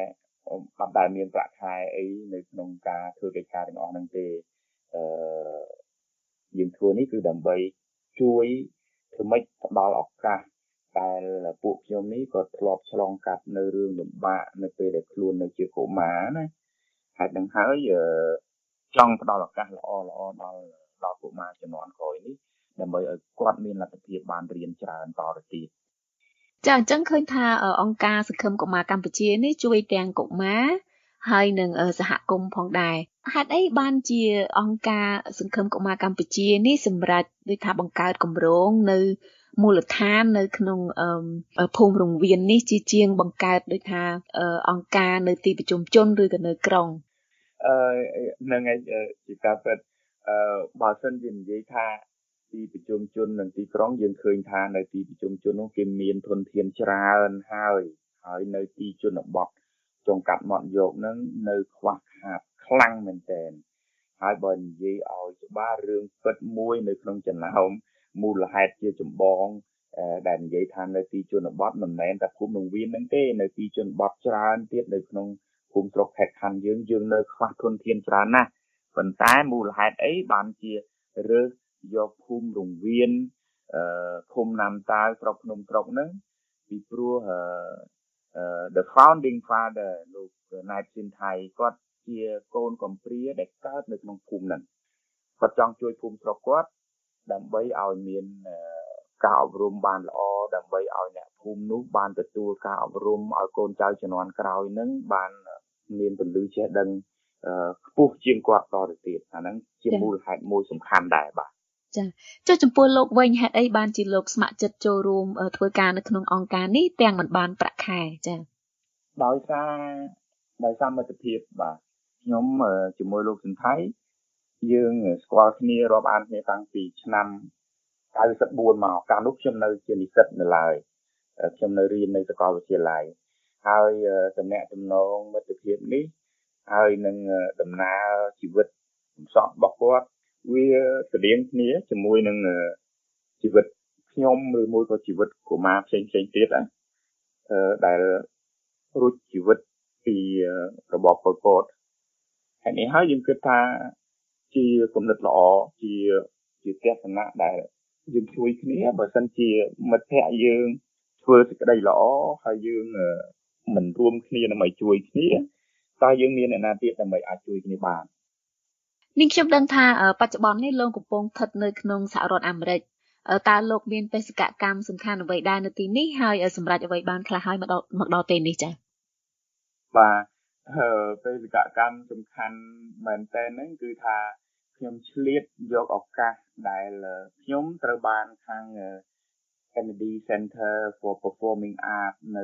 [SPEAKER 20] អត់ដែលមានប្រាក់ខែអីនៅក្នុងការធ្វើកិច្ចការទាំងអស់ហ្នឹងទេអឺយើងធ្វើនេះគឺដើម្បីជួយធ្វើម៉េចផ្ដល់ឱកាសដែលពួកខ្ញុំនេះក៏ធ្លាប់ឆ្លងកាត់នៅរឿងលំបាកនៅពេលដែលខ្លួននៅជាកុមារណាហើយនឹងហើយចង់ផ្ដល់ឱកាសល្អល្អដល់ដល់កុមារជំនាន់ក្រោយនេះដើម្បីឲ្យគាត់មានលទ្ធភាពបានរៀនច្រើនតទៅទៀត
[SPEAKER 1] ចាអញ្ចឹងឃើញថាអង្គការសង្ឃឹមកុមារកម្ពុជានេះជួយទាំងកុមារហើយនឹងសហគមន៍ផងដែរហេតុអីបានជាអង្គការសង្ឃឹមកុមារកម្ពុជានេះសម្រាប់ដូចថាបង្កើតគម្រោងនៅមូលដ្ឋាននៅក្នុងភូមិរង្វៀននេះជាជាងបង្កើតដូចថាអង្គការនៅទីប្រជុំជនឬក៏នៅក្រុង
[SPEAKER 20] អឺនឹងឯងជាការពិតអឺបើសិនជានិយាយថាទីប្រជុំជននិងទីក្រុងយើងឃើញថានៅទីប្រជុំជននោះគេមានធនធានច្រើនហើយហើយនៅទីជនបទចុងកាត់មកយកនឹងនៅខ្វះខាតខ្លាំងមែនទែនហើយបើនិយាយឲ្យច្បាស់រឿងពិតមួយនៅក្នុងចំណោមមូលហេតុជាចម្បងដែលនិយាយថានៅទីជនបទមិនមែនតែភូមិរង្វៀនហ្នឹងទេនៅទីជនបទច្រើនទៀតនៅក្នុងភូមិស្រុកខេត្តខណ្ឌយើងយើងនៅខ្វះធនធានច្រើនណាស់ប៉ុន្តែមូលហេតុអីបានជារើសយកភូមិរង្វៀនអឺឃុំណាំតាវស្រុកភ្នំស្រុកហ្នឹងពីព្រោះអឺ the founding father លោកណែតស៊ីនថៃគាត់ជាកូនកំព្រាដែលកើតនៅក្នុងភូមិហ្នឹងគាត់ចង់ជួយភូមិស្រុកគាត់ដើម្បីឲ្យមានការអប់រំបានល្អដើម្បីឲ្យអ្នកភូមិនោះបានទទួលការអប់រំឲ្យកូនចៅជំនាន់ក្រោយហ្នឹងបានមានពលឺចេះដឹងខ្ពស់ជាងគាត់តទៅទៀតអាហ្នឹងជាមូលហេតុមួយសំខាន់ដែរបាទ
[SPEAKER 1] ចាចុះចំពោះលោកវិញហេតុអីបានជាលោកស្ម័គ្រចិត្តចូលរួមធ្វើការនៅក្នុងអង្គការនេះទាំងមិនបានប្រាក់ខែចា
[SPEAKER 20] ដោយសារដោយសារមិត្តភាពបាទខ្ញុំជាមួយលោកសិនថៃយើងស្គាល់គ្នារាប់អានគ្នាតាំងពីឆ្នាំ九四មកកាលនោះខ្ញុំនៅជានិស្សិតនៅឡើយខ្ញុំនៅរៀននៅសាកលវិទ្យាល័យហើយតំណែងតំណងមិត្តភាពនេះហើយនឹងដំណើរជីវិតសំសក់របស់គាត់វាស្តៀងគ្នាជាមួយនឹងជីវិតខ្ញុំឬមួយក៏ជីវិតកុមារផ្សេងផ្សេងទៀតណាអឺដែលរួចជីវិតពីរបបប៉ុលពតហើយនេះហើយយើងគិតថាជាគំនិតល្អជាជាទស្សនៈដែលយើងជួយគ្នាបើសិនជាមិត្តភ័ក្តិយើងធ្វើសេចក្តីល្អហើយយើងមិនរួមគ្នាដើម្បីជួយគ្នាតើយើងមានអ្នកណាទៀតដើម្បីអាចជួយគ្នាបាន
[SPEAKER 1] នាងខ្ញុំដឹងថាបច្ចុប្បន្ននេះលោកកំពុងស្ថិតនៅក្នុងសហរដ្ឋអាមេរិកតើលោកមានបេសកកម្មសំខាន់អ្វីដែរនៅទីនេះហើយសម្រាប់អ្វីបានខ្លះហើយមកដល់មកដល់ពេលនេះចា៎
[SPEAKER 20] បាទបេសកកម្មសំខាន់មែនតើហ្នឹងគឺថាខ្ញុំឆ្លៀតយកឱកាសដែលខ្ញុំត្រូវបានខាង Kennedy Center for Performing Arts នៅ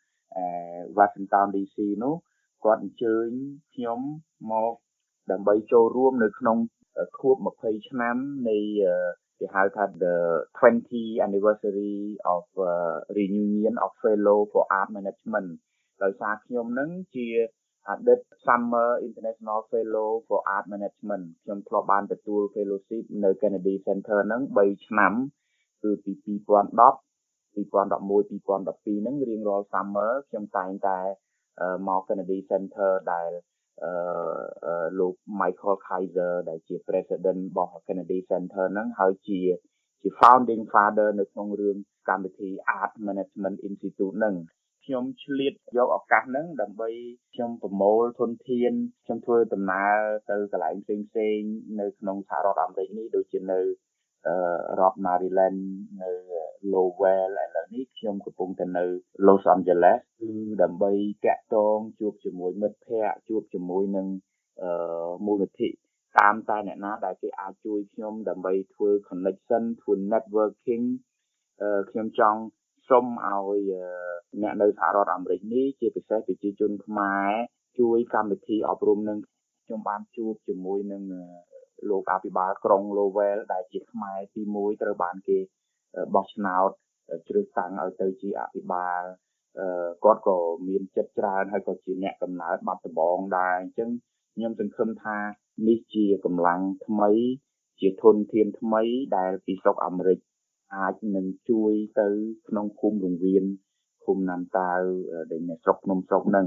[SPEAKER 20] Washington ឌី ស៊ី នោះគាត់អញ្ជើញខ្ញុំមកដើម្បីចូលរួមនៅក្នុងខួបtwentyឆ្នាំនៃគេហៅថា the twentieth anniversary of uh, reunion of fellow for art management ដោយសារខ្ញុំនឹងជាអតីត Summer International Fellow for Art Management ខ្ញុំធ្លាប់បានទទួល fellowship នៅ Kennedy Center ហ្នឹងthreeឆ្នាំគឺពីtwenty ten, twenty eleven, twenty twelveហ្នឹងរៀងរាល់ Summer ខ្ញុំតែងតែមក Kennedy Center ដែលអឺលោក Michael Kaiser ដែលជា President របស់ Kennedy Center ហ្នឹងហើយជាជា Founding Father នៅក្នុងរឿងកម្មវិធី Art Management Institute ហ្នឹងខ្ញុំឆ្លៀតយកឱកាសហ្នឹងដើម្បីខ្ញុំប្រមូលធនធានខ្ញុំធ្វើដំណើរទៅកន្លែងផ្សេងៗនៅក្នុងសហរដ្ឋអាមេរិកនេះដូចជានៅរដ្ឋ Maryland នៅ Lowell ឥឡូវនេះខ្ញុំកំពុងតែនៅ Los Angeles គឺដើម្បីតាក់ទងជួបជាមួយមិត្តភ័ក្តិជួបជាមួយនឹងមូលនិធិតាមតែអ្នកណាដែលគេអាចជួយខ្ញុំដើម្បីធ្វើ connection ធ្វើ networking ខ្ញុំចង់សូមឲ្យអ្នកនៅសហរដ្ឋអាមេរិកនេះជាពិសេសប្រជាជនខ្មែរជួយកម្មវិធីអប់រំនឹងខ្ញុំបានជួបជាមួយនឹងលោកអភិបាលក្រុង Lowell ដែលជាខ្មែរទីoneត្រូវបានគេបោះឆ្នោតជ្រើសតាំងឲ្យទៅជាអភិបាលគាត់ក៏មានចិត្តច្រើនហើយក៏ជាអ្នកកំណើតបាត់ដំបងដែរអញ្ចឹងខ្ញុំសង្ឃឹមថានេះជាកម្លាំងថ្មីជាធនធានថ្មីដែលពីស្រុកអាមេរិកអាចនឹងជួយទៅក្នុងភូមិរង្វៀនភូមិណាំតាវដែលនៅស្រុកភ្នំស្រុកហ្នឹង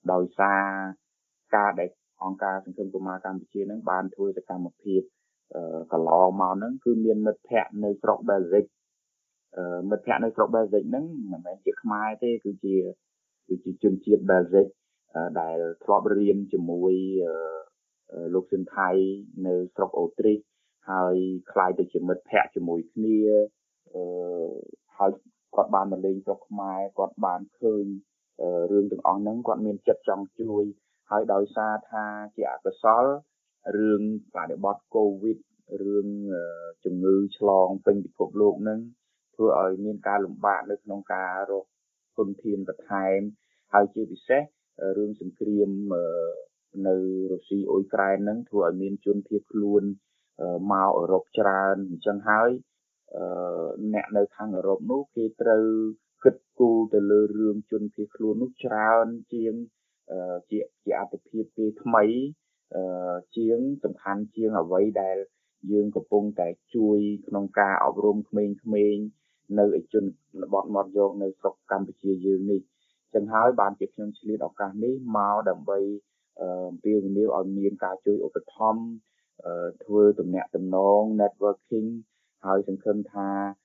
[SPEAKER 20] ដោយសារការដែលអង្គការសង្គមកុមារកម្ពុជានឹងបានធ្វើសកម្មភាពកន្លងមកហ្នឹងគឺមានមិត្តភ័ក្តិនៅស្រុកបែលហ្សិកមិត្តភ័ក្តិនៅស្រុកបែលហ្សិកហ្នឹងមិនមែនជាខ្មែរទេគឺជាគឺជាជនជាតិបែលហ្សិកដែលធ្លាប់រៀនជាមួយលោកស៊ិនថៃនៅស្រុកអូទ្រីសហើយខ្លាយទៅជាមិត្តភ័ក្តិជាមួយគ្នាអឺហើយគាត់បានមកលេងស្រុកខ្មែរគាត់បានឃើញរឿងទាំងអស់ហ្នឹងគាត់មានចិត្តចង់ជួយហើយដោយសារថាជាអកុសលរឿងបដិបត្តិកូវីដរឿងជំងឺឆ្លងពេញពិភពលោកហ្នឹងធ្វើឲ្យមានការលំបាកនៅក្នុងការរកធនធានបន្ថែមហើយជាពិសេសរឿងសង្គ្រាមនៅរុស្ស៊ីអ៊ុយក្រែនហ្នឹងធ្វើឲ្យមានជនភៀសខ្លួនមកអឺរ៉ុបច្រើនអញ្ចឹងហើយអ្នកនៅខាងអឺរ៉ុបនោះគេត្រូវគិតគូរទៅលើរឿងជនភៀសខ្លួននោះច្រើនជាងជាជាអត្ថប្រយោជន៍គេថ្មីជាងសំខាន់ជាងអ្វីដែលយើងកំពុងតែជួយក្នុងការអប់រំក្មេងៗនៅឯជនបទមកយកនៅស្រុកកម្ពុជាយើងនេះចឹងហើយបានជាខ្ញុំឆ្លៀតឱកាសនេះមកដើម្បីអំពាវនាវឲ្យមានការជួយឧបត្ថម្ភធ្វើទំនាក់ទំនង networking ហើយសង្ឃឹមថា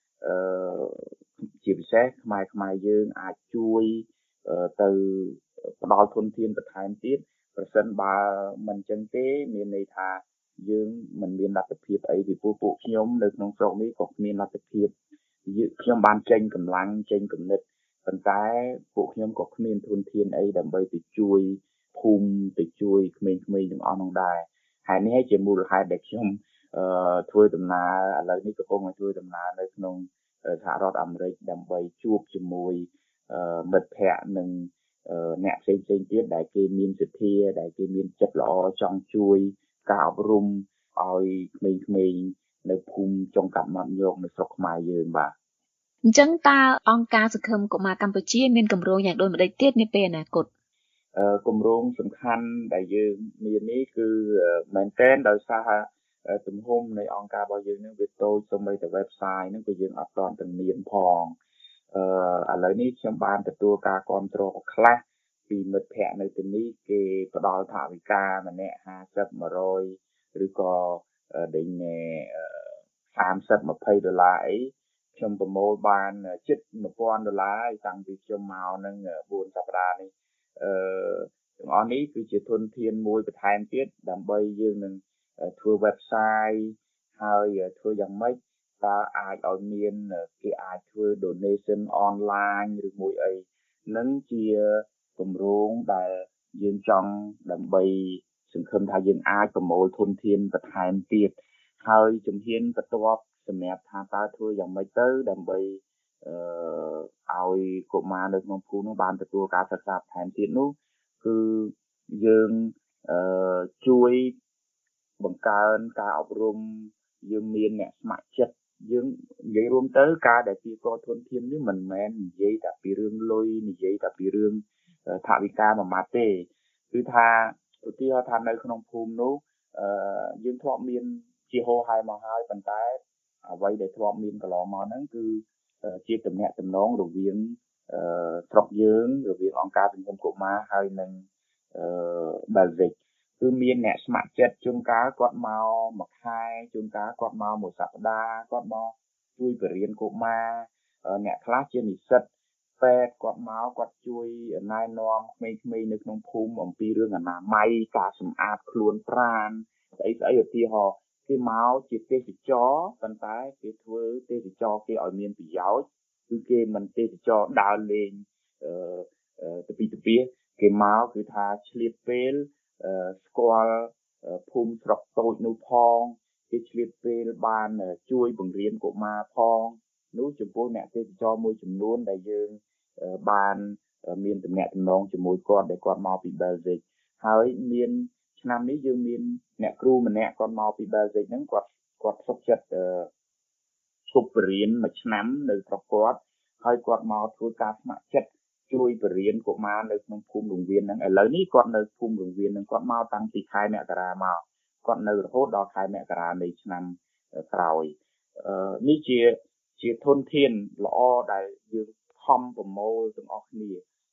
[SPEAKER 20] ជាពិសេសខ្មែរខ្មែរយើងអាចជួយទៅផ្ដល់ធនធានបន្ថែមទៀតប្រសិនបើមិនចឹងទេមានន័យថាយើងមិនមានលទ្ធភាពអីពីពួកពួកខ្ញុំនៅក្នុងស្រុកនេះក៏គ្មានលទ្ធភាពខ្ញុំបានចេញកម្លាំងចេញគំនិតប៉ុន្តែពួកខ្ញុំក៏គ្មានធនធានអីដើម្បីទៅជួយភូមិទៅជួយក្មេងៗទាំងអស់នោះដែរហើយនេះជាមូលហេតុដែលខ្ញុំអឺធ្វើដំណើរឥឡូវនេះកំពុងតែធ្វើដំណើរនៅក្នុងសហរដ្ឋអាមេរិកដើម្បីជួបជាមួយមិត្តភ័ក្តិនិងអ្នកផ្សេងផ្សេងទៀតដែលគេមានសទ្ធាដែលគេមានចិត្តល្អចង់ជួយការអប់រំឲ្យក្មេងៗនៅភូមិចុងកាត់មាត់ញោកនៅស្រុកខ្មែរយើងបាទ
[SPEAKER 1] អញ្ចឹងតើអង្គការសង្គមកុមារកម្ពុជាមានគម្រោងយ៉ាងដូចម្តេចទៀតនាពេលអនាគត
[SPEAKER 20] អឺគម្រោងសំខាន់ដែលយើងមាននេះគឺមែនទែនដោយសារទំហំនៃអង្គការរបស់យើងនឹងវាតូចសូម្បីតែ website ហ្នឹងក៏យើងអត់ទាន់ទាំងមានផងអឺឥឡូវនេះខ្ញុំបានទទួលការគ្រប់គ្រងខ្លះពីមិត្តភ័ក្តិនៅទីនេះគេផ្ដល់ថវិកាម្នាក់ห้าสิบ 100ឬក៏ដេញសាមសិប 20ដុល្លារអីខ្ញុំប្រមូលបានជិតone thousandដុល្លារហើយតាំងពីខ្ញុំមកនឹងfourសប្តាហ៍នេះអឺទាំងអស់នេះគឺជាធនធានមួយបន្ថែមទៀតដើម្បីយើងនឹងធ្វើ website ហើយធ្វើយ៉ាងម៉េចតើអាចឲ្យមានគេអាចធ្វើ donation online ឬមួយអីនឹងជាគម្រោងដែលយើងចង់ដើម្បីសង្ឃឹមថាយើងអាចប្រមូលធនធានបន្ថែមទៀតហើយជំហានបន្ទាប់សម្រាប់ថាតើធ្វើយ៉ាងម៉េចទៅដើម្បីអឺឲ្យកុមារនៅក្នុងភូមិនោះបានទទួលការសិក្សាបន្ថែមទៀតនោះគឺយើងអឺជួយបង្កើនការអប់រំយើងមានអ្នកស្ម័គ្រចិត្តយើងនិយាយរួមទៅការដែលទីកោធនធាននេះមិនមែននិយាយតែពីរឿងលុយនិយាយតែពីរឿងថវិកាមួយម៉ាត់ទេគឺថាឧទាហរណ៍ថានៅក្នុងភូមិនោះអឺយើងធ្លាប់មានជាហោហែមកហើយប៉ុន្តែអ្វីដែលធ្លាប់មានកន្លងមកហ្នឹងគឺជាទំនាក់ទំនងរវាងអឺស្រុកយើងរវាងអង្គការសង្គមកុមារហើយនិងអឺបែលហ្សិកគឺមានអ្នកស្ម័គ្រចិត្តជួនកាលគាត់មកមួយខែជួនកាលគាត់មកមួយសប្តាហ៍គាត់មកជួយបរិញ្ញាកុមារអ្នកខ្លះជានិស្សិតពេទ្យគាត់មកគាត់ជួយណែនាំក្មេងៗនៅក្នុងភូមិអំពីរឿងអនាម័យការសម្អាតខ្លួនប្រាណស្អីស្អីឧទាហរណ៍គេមកជាទេសចរប៉ុន្តែគេធ្វើទេសចរគេឲ្យមានប្រយោជន៍គឺគេមិនទេសចរដើរលេងអឺទៅពីទៅពីគេមកគឺថាឆ្លៀតពេលស្គាល់ភូមិស្រុកតូចនោះផងគេឆ្លៀតពេលបានជួយបង្រៀនកុមារផងនោះចំពោះអ្នកទេសចរមួយចំនួនដែលយើងបានមានទំនាក់ទំនងជាមួយគាត់ដែលគាត់មកពីបែលហ្សិកហើយមានឆ្នាំនេះយើងមានអ្នកគ្រូម្នាក់គាត់មកពីបែលហ្សិកហ្នឹងគាត់គាត់សុខចិត្តឈប់បរៀនមួយឆ្នាំនៅស្រុកគាត់ហើយគាត់មកធ្វើការស្ម័គ្រចិត្តជួយបរៀនកុមារនៅក្នុងភូមិរង្វៀនហ្នឹងឥឡូវនេះគាត់នៅភូមិរង្វៀនហ្នឹងគាត់មកតាំងពីខែមករាមកគាត់នៅរហូតដល់ខែមករានៃឆ្នាំក្រោយអឺនេះជាជាធនធានល្អដែលយើងខំប្រមូលទាំងអស់គ្នា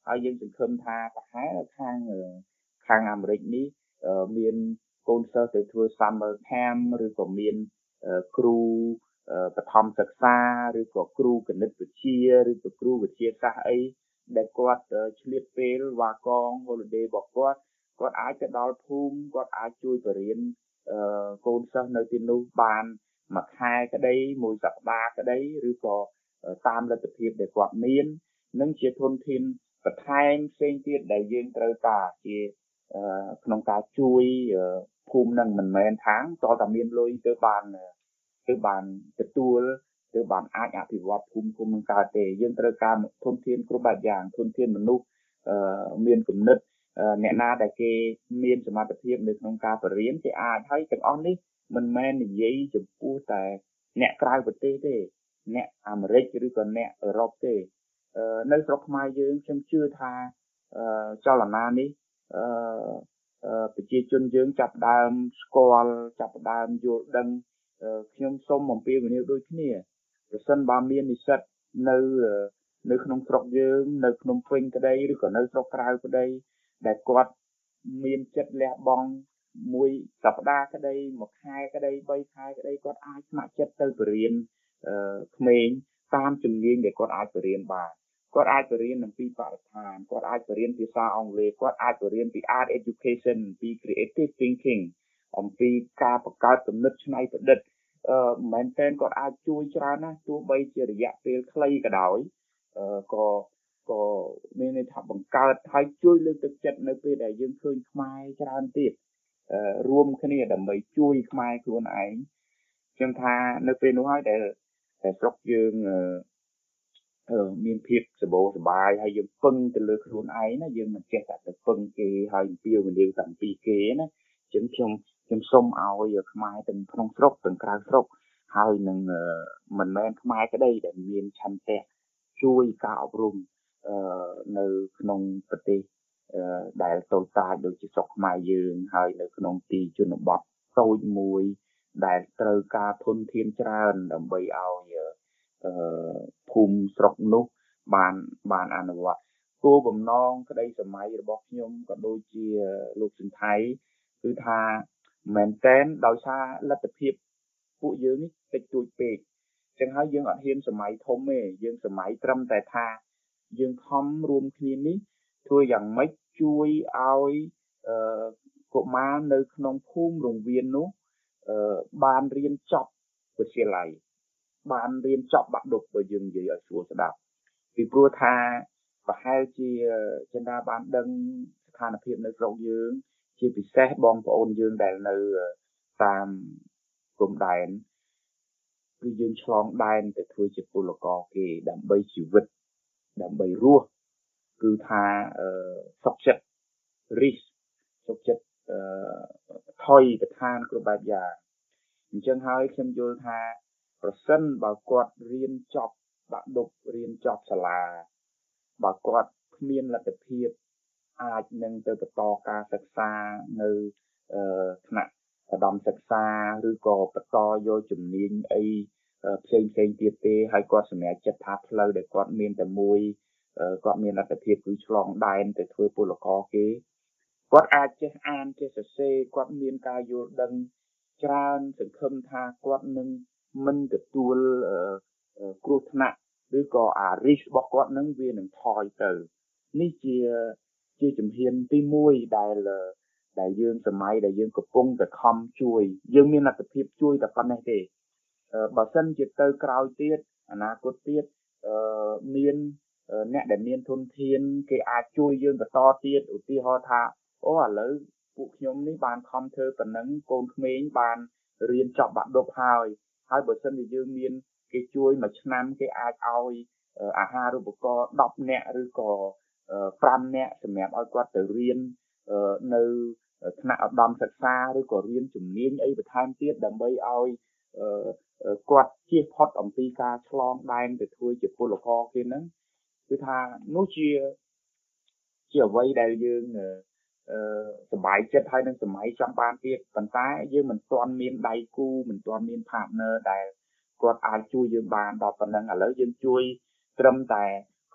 [SPEAKER 20] ហើយយើងសង្ឃឹមថាប្រហែលខាងខាងអាមេរិកនេះមានកូនសិស្សទៅធ្វើ summer camp ឬក៏មានគ្រូបឋមសិក្សាឬក៏គ្រូគណិតវិទ្យាឬក៏គ្រូវិទ្យាសាស្ត្រអីដែលគាត់ឆ្លៀតពេលវ៉ាកង holiday របស់គាត់គាត់អាចទៅដល់ភូមិគាត់អាចជួយបរិញ្ញាកូនសិស្សនៅទីនោះបានមួយខែក្តីមួយសប្តាហ៍ក្តីឬក៏តាមលទ្ធភាពដែលគាត់មាននឹងជាធនធានបន្ថែមផ្សេងទៀតដែលយើងត្រូវការជាក្នុងការជួយភូមិនឹងមិនមែនថាតើតាមានលុយទៅបានទៅបានទទួលទៅបានអាចអភិវឌ្ឍភូមិភូមិនឹងកើតទេយើងត្រូវការធនធានគ្រប់បែបយ៉ាងធនធានមនុស្សមានគំនិតអ្នកណាដែលគេមានសមត្ថភាពនៅក្នុងការបរិញ្ញាគេអាចហើយទាំងអស់នេះមិនមែននិយាយចំពោះតែអ្នកក្រៅប្រទេសទេអ្នកអាមេរិកឬក៏អ្នកអឺរ៉ុបទេនៅស្រុកខ្មែរយើងខ្ញុំជឿថាចលនានេះប្រជាជនយើងចាប់ដើមស្គាល់ចាប់ដើមយល់ដឹងខ្ញុំសូមអំពាវនាវដូចគ្នាប្រសិនបើមាននិស្សិតនៅនៅក្នុងស្រុកយើងនៅភ្នំពេញក្តីឬក៏នៅស្រុកក្រៅក្តីដែលគាត់មានចិត្តលះបង់មួយសប្តាហ៍ក្តីមួយខែក្តីបីខែក្តីគាត់អាចស្ម័គ្រចិត្តទៅបរិញ្ញាក្មេងតាមជំនាញដែលគាត់អាចបរិញ្ញាបានគាត់អាចបរិញ្ញាអំពីបរិស្ថានគាត់អាចបរិញ្ញាភាសាអង់គ្លេសគាត់អាចបរិញ្ញាពី art education ពី creative thinking អំពីការបង្កើតគំនិតច្នៃប្រឌិតអឺមែនតើគាត់អាចជួយច្រើនណាស់ទោះបីជារយៈពេលខ្លីក៏ដោយអឺក៏ក៏មានន័យថាបង្កើតហើយជួយលើកទឹកចិត្តនៅពេលដែលយើងឃើញខ្មែរច្រើនទៀតអឺរួមគ្នាដើម្បីជួយខ្មែរខ្លួនឯងខ្ញុំថានៅពេលនោះហើយដែលតែស្រុកយើងអឺមានភាពសบายសบายហើយយើងពឹងទៅលើខ្លួនឯងណាយើងមិនចេះតែទៅពឹងគេហើយអំពាវនាវតែពីគេណាចឹងខ្ញុំខ្ញុំសូមឲ្យខ្មែរទាំងក្នុងស្រុកទាំងក្រៅស្រុកហើយនឹងមិនមែនខ្មែរក្តីដែលមានឆន្ទៈជួយការអប់រំអឺនៅក្នុងប្រទេសអឺដែលតូចតាចដូចជាស្រុកខ្មែរយើងហើយនៅក្នុងទីជនបទតូចមួយដែលត្រូវការធនធានច្រើនដើម្បីឲ្យអឺភូមិស្រុកនោះបានបានអនុវត្តគោលបំណងក្តីសម័យរបស់ខ្ញុំក៏ដូចជាលោកសិនថៃគឺថាមែនតែនដោយសារលទ្ធភាពពួកយើងនេះតិចតួចពេកចឹងហើយយើងអត់ហ៊ានសម័យធំទេយើងសម័យត្រឹមតែថាយើងខំរួមគ្នានេះធ្វើយ៉ាងម៉េចជួយឲ្យអឺកុមារនៅក្នុងភូមិរង្វៀននោះអឺបានរៀនចប់វិទ្យាល័យបានរៀនចប់បាក់ឌុបបើយើងនិយាយឲ្យស្រួលស្ដាប់ពីព្រោះថាប្រហែលជាចិន្តាបានដឹងស្ថានភាពនៅស្រុកយើងជាពិសេសបងប្អូនយើងដែលនៅតាមព្រំដែនគឺយើងឆ្លងដែនទៅធ្វើជាពលករគេដើម្បីជីវិតដើម្បីរស់គឺថាអឺសុខចិត្តរិះសុខចិត្តអឺថយទៅខានគ្រប់បែបយ៉ាងអញ្ចឹងហើយខ្ញុំយល់ថាប្រសិនបើគាត់រៀនចប់បាក់ឌុបរៀនចប់សាលាបើគាត់គ្មានលទ្ធភាពអាចនឹងទៅបន្តការសិក្សានៅអឺថ្នាក់ឧត្តមសិក្សាឬក៏បន្តយកជំនាញអីផ្សេងផ្សេងទៀតទេហើយគាត់សម្រេចចិត្តថាផ្លូវដែលគាត់មានតែមួយគាត់មានលទ្ធភាពគឺឆ្លងដែនទៅធ្វើពលករគេគាត់អាចចេះអានចេះសរសេរគាត់មានការយល់ដឹងច្រើនសង្ឃឹមថាគាត់នឹងមិនទទួលគ្រោះថ្នាក់ឬក៏អារិះរបស់គាត់នឹងវានឹងថយទៅនេះជាជាជំហានទីមួយដែលដែលយើងសម័យដែលយើងកំពុងតែខំជួយយើងមានលទ្ធភាពជួយតែប៉ុណ្ណេះទេបើសិនជាទៅក្រោយទៀតអនាគតទៀតមានអ្នកដែលមានធនធានគេអាចជួយយើងបន្តទៀតឧទាហរណ៍ថាអូឥឡូវពួកខ្ញុំនេះបានខំធ្វើប៉ុណ្ណឹងកូនក្មេងបានរៀនចប់បាក់ឌុបហើយហើយបើសិនជាយើងមានគេជួយមួយឆ្នាំគេអាចឲ្យអាហារូបករណ៍ដប់នាក់ឬក៏ប្រាំនាក់សម្រាប់ឲ្យគាត់ទៅរៀននៅថ្នាក់ឧត្តមសិក្សាឬក៏រៀនជំនាញអីបន្ថែមទៀតដើម្បីឲ្យគាត់ជៀសផុតអំពីការឆ្លងដែនទៅធ្វើជាពលករគេហ្នឹងគឺថានោះជាជាអ្វីដែលយើងអឺសប្បាយចិត្តហើយនឹងសម័យចង់បានទៀតប៉ុន្តែយើងមិនទាន់មានដៃគូមិនទាន់មាន partner ដែលគាត់អាចជួយយើងបានដល់ប៉ុណ្ណឹងឥឡូវយើងជួយត្រឹមតែខ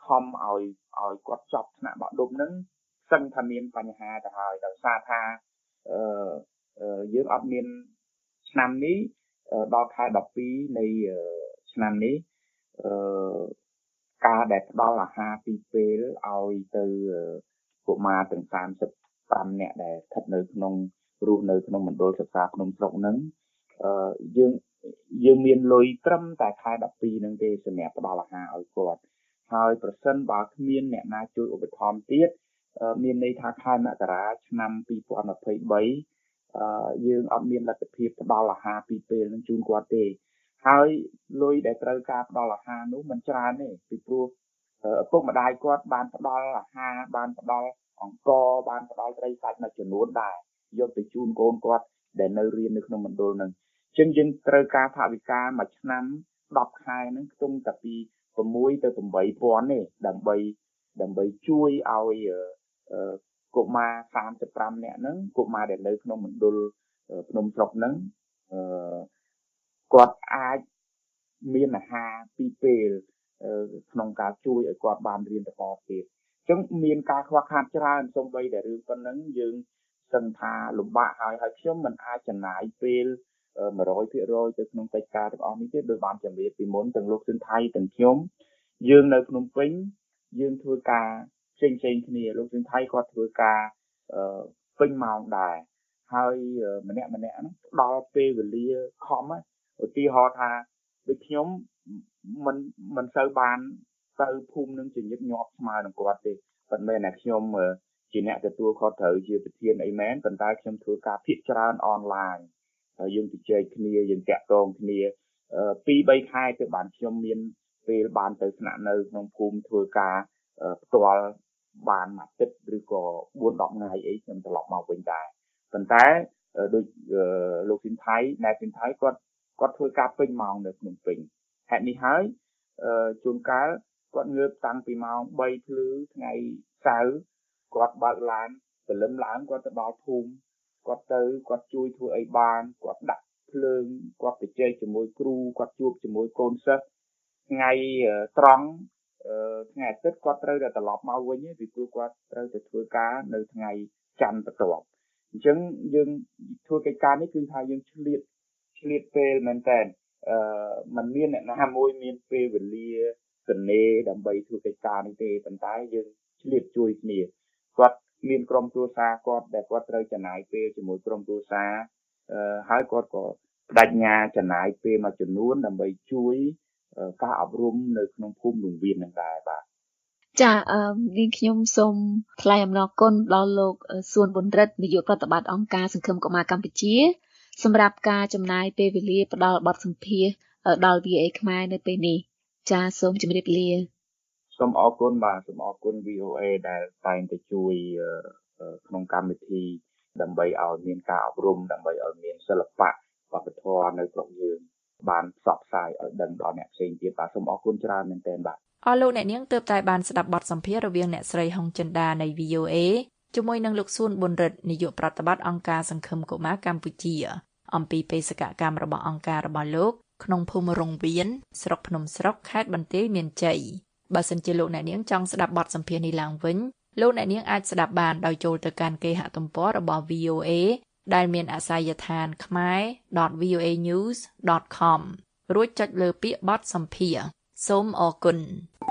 [SPEAKER 20] ខំឲ្យឲ្យគាត់ចប់ថ្នាក់បដុំហ្នឹងសឹងថាមានបញ្ហាទៅហើយដោយសារថាអឺយើងអត់មានឆ្នាំនេះដល់ខែដប់ពីរនៃឆ្នាំនេះអឺការដែលផ្ដល់អាហារពីរពេលឲ្យទៅកុមារទាំងសាមសិបប្រាំនាក់ដែលស្ថិតនៅក្នុងរស់នៅក្នុងមណ្ឌលសិក្សាក្នុងស្រុកហ្នឹងអឺយើងយើងមានលុយត្រឹមតែខែដប់ពីរហ្នឹងទេសម្រាប់ផ្ដល់អាហារឲ្យគាត់ហើយប្រសិនបើគ្មានអ្នកណាជួយឧបត្ថម្ភទៀតមានន័យថាខែមករាឆ្នាំពីរពាន់ម្ភៃបីអឺយើងអត់មានលទ្ធភាពផ្ដល់អាហារពីរពេលនឹងជូនគាត់ទេហើយលុយដែលត្រូវការផ្ដល់អាហារនោះមិនច្រើនទេពីព្រោះឪពុកម្ដាយគាត់បានផ្ដល់អាហារបានផ្ដល់អង្ករបានផ្ដល់ត្រីសាច់មួយចំនួនដែរយកទៅជូនកូនគាត់ដែលនៅរៀននៅក្នុងមណ្ឌលហ្នឹងអញ្ចឹងយើងត្រូវការថវិកាមួយឆ្នាំដប់ខែហ្នឹងខ្ទង់តែពី6ទៅ8ពាន់ទេដើម្បីដើម្បីជួយឲ្យកុមារសាមសិបប្រាំនាក់ហ្នឹងកុមារដែលនៅក្នុងមណ្ឌលភ្នំស្រុកហ្នឹងអឺគាត់អាចមានអាហារពីរពេលក្នុងការជួយឲ្យគាត់បានរៀនបន្តទៀតអញ្ចឹងមានការខ្វះខាតច្រើនសូម្បីតែរឿងប៉ុណ្ណឹងយើងសឹងថាលំបាកហើយហើយខ្ញុំមិនអាចចំណាយពេលone hundred percent ទៅក្នុងកិច្ចការទាំងអស់នេះទេដោយបានជម្រាបពីមុនទាំងលោកស៊ិនថៃទាំងខ្ញុំយើងនៅភ្នំពេញយើងធ្វើការផ្សេងផ្សេងគ្នាលោកស៊ិនថៃគាត់ធ្វើការពេញម៉ោងដែរហើយម្នាក់ម្នាក់ហ្នឹងដល់ពេលវេលាខំឧទាហរណ៍ថាដូចខ្ញុំមិនមិនសូវបានទៅភូមិនឹងជាញឹកញាប់ស្មើនឹងគាត់ទេប៉ុន្តែអ្នកខ្ញុំជាអ្នកទទួលខុសត្រូវជាប្រធានអីមែនប៉ុន្តែខ្ញុំធ្វើការភាគច្រើនអនឡាញហើយយើងជជែកគ្នាយើងតាក់ទងគ្នាពីរបីខែទៅបានខ្ញុំមានពេលបានទៅស្នាក់នៅក្នុងភូមិធ្វើការផ្ទាល់បានមួយអាទិត្យឬក៏four tenថ្ងៃអីខ្ញុំត្រឡប់មកវិញដែរប៉ុន្តែដូចលោកស៊ីនថៃអ្នកស៊ីនថៃគាត់គាត់ធ្វើការពេញម៉ោងនៅភ្នំពេញហេតុនេះហើយជួនកាលគាត់ងើបតាំងពីម៉ោងthreeភ្លឺថ្ងៃសៅរ៍គាត់បើកឡានព្រលឹមឡើងគាត់ទៅដល់ភូមិគាត់ទៅគាត់ជួយធ្វើអីបានគាត់ដាក់ភ្លើងគាត់ទៅជែកជាមួយគ្រូគាត់ជួបជាមួយកូនសិស្សថ្ងៃត្រង់ថ្ងៃអាទិត្យគាត់ត្រូវតែត្រឡប់មកវិញពីព្រោះគាត់ត្រូវទៅធ្វើការនៅថ្ងៃច័ន្ទបន្ទាប់អញ្ចឹងយើងធ្វើកិច្ចការនេះគឺថាយើងឆ្លៀតឆ្លៀតពេលមែនតើអឺมันមានអ្នកណាមួយមានពេលវេលាសនេដើម្បីធ្វើកិច្ចការនេះទេប៉ុន្តែយើងឆ្លៀតជួយគ្នាគាត់មានក្រុមគ្រួសារគាត់ដែលគាត់ត្រូវចំណាយពេលជាមួយក្រុមគ្រួសារអឺហើយគាត់ក៏បដិញ្ញាចំណាយពេលមួយចំនួនដើម្បីជួយការអប់រំនៅក្នុងភូមិលំវៀននឹងដែរបាទ
[SPEAKER 1] ចាអឺនាងខ្ញុំសូមថ្លែងអំណរគុណដល់លោកសួនប៊ុនរិទ្ធនាយកប្រតិបត្តិអង្គការសង្ឃឹមកុមារកម្ពុជាសម្រាប់ការចំណាយពេលវេលាផ្ដល់បទសម្ភាសន៍ដល់ វី អូ អេ ខ្មែរនៅពេលនេះចាសូមជម្រាបលា
[SPEAKER 20] សូមអរគុណបាទសូមអរគុណ វី អូ អេ ដែលតែងតែជួយក្នុងកម្មវិធីដើម្បីឲ្យមានការអប់រំដើម្បីឲ្យមានសិល្បៈវប្បធម៌នៅក្នុងយើងបានផ្សព្វផ្សាយឲ្យដឹងដល់អ្នកផ្សេងទៀតបាទសូមអរគុណច្រើនមែនទែនបាទ
[SPEAKER 3] អរលោកអ្នកនាងទើបតែបានស្ដាប់បទសម្ភាសន៍រវាងអ្នកស្រីហុងចិន្តានៃ វី អូ អេ ជាមួយនឹងលោកសួនប៊ុនរិទ្ធនាយកប្រតិបត្តិអង្គការសង្ឃឹមកុមារកម្ពុជាអំពីបេសកកម្មរបស់អង្គការរបស់លោកក្នុងភូមិរងវៀនស្រុកភ្នំស្រុកខេត្តបន្ទាយមានជ័យបើសិនជាលោកអ្នកនាងចង់ស្ដាប់បទសម្ភាសន៍នេះឡើងវិញលោកអ្នកនាងអាចស្ដាប់បានដោយចូលទៅកាន់គេហទំព័ររបស់ វី អូ អេ ដែលមានអាសយដ្ឋាន khmer dot v o a news dot com រួចចុចលើពាក្យបទសម្ភាសន៍សូមអរគុណ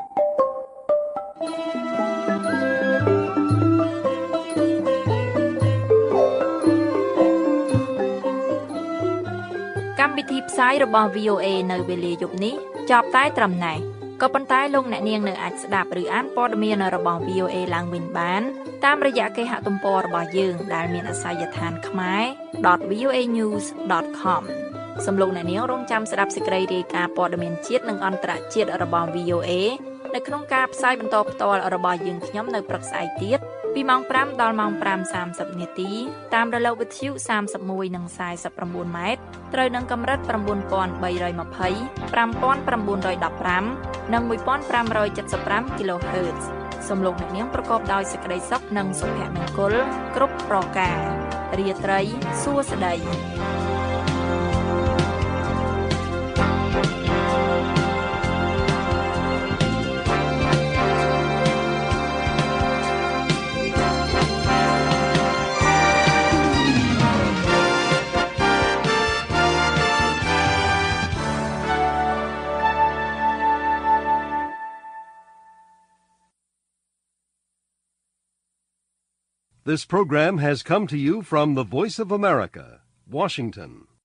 [SPEAKER 3] កម្មវិធីផ្សាយរបស់ វី អូ អេ នៅវេលាយប់នេះចប់តែត្រឹមណេះក៏ប៉ុន្តែលោកអ្នកនាងនៅអាចស្ដាប់ឬអានព័ត៌មានរបស់ វី អូ អេ ឡើងវិញបានតាមរយៈគេហទំព័ររបស់យើងដែលមានអាសយដ្ឋាន khmer dot v o a news dot com សំលោកអ្នកនាងរងចាំស្ដាប់សេចក្តីរាយការណ៍ព័ត៌មានជាតិនិងអន្តរជាតិរបស់ វី អូ អេ នៅក្នុងការផ្សាយបន្តផ្ទាល់របស់យើងខ្ញុំនៅព្រឹកស្អែកទៀតពីម៉ោងfiveដល់ម៉ោងfiveសាមសិបនាទីតាមរលកវិទ្យុthirty-oneនិងforty-nineម៉ែត្រត្រូវនឹងកម្រិតnine thousand three hundred twenty, five thousand nine hundred fifteenនិងfifteen seventy-fiveគីឡូហឺតซ์សូមលោកអ្នកនាងប្រកបដោយសេចក្តីសុខនិងសុភមង្គលគ្រប់ប្រការរាត្រីសួស្តី
[SPEAKER 5] This program has come to you from the Voice of America, Washington.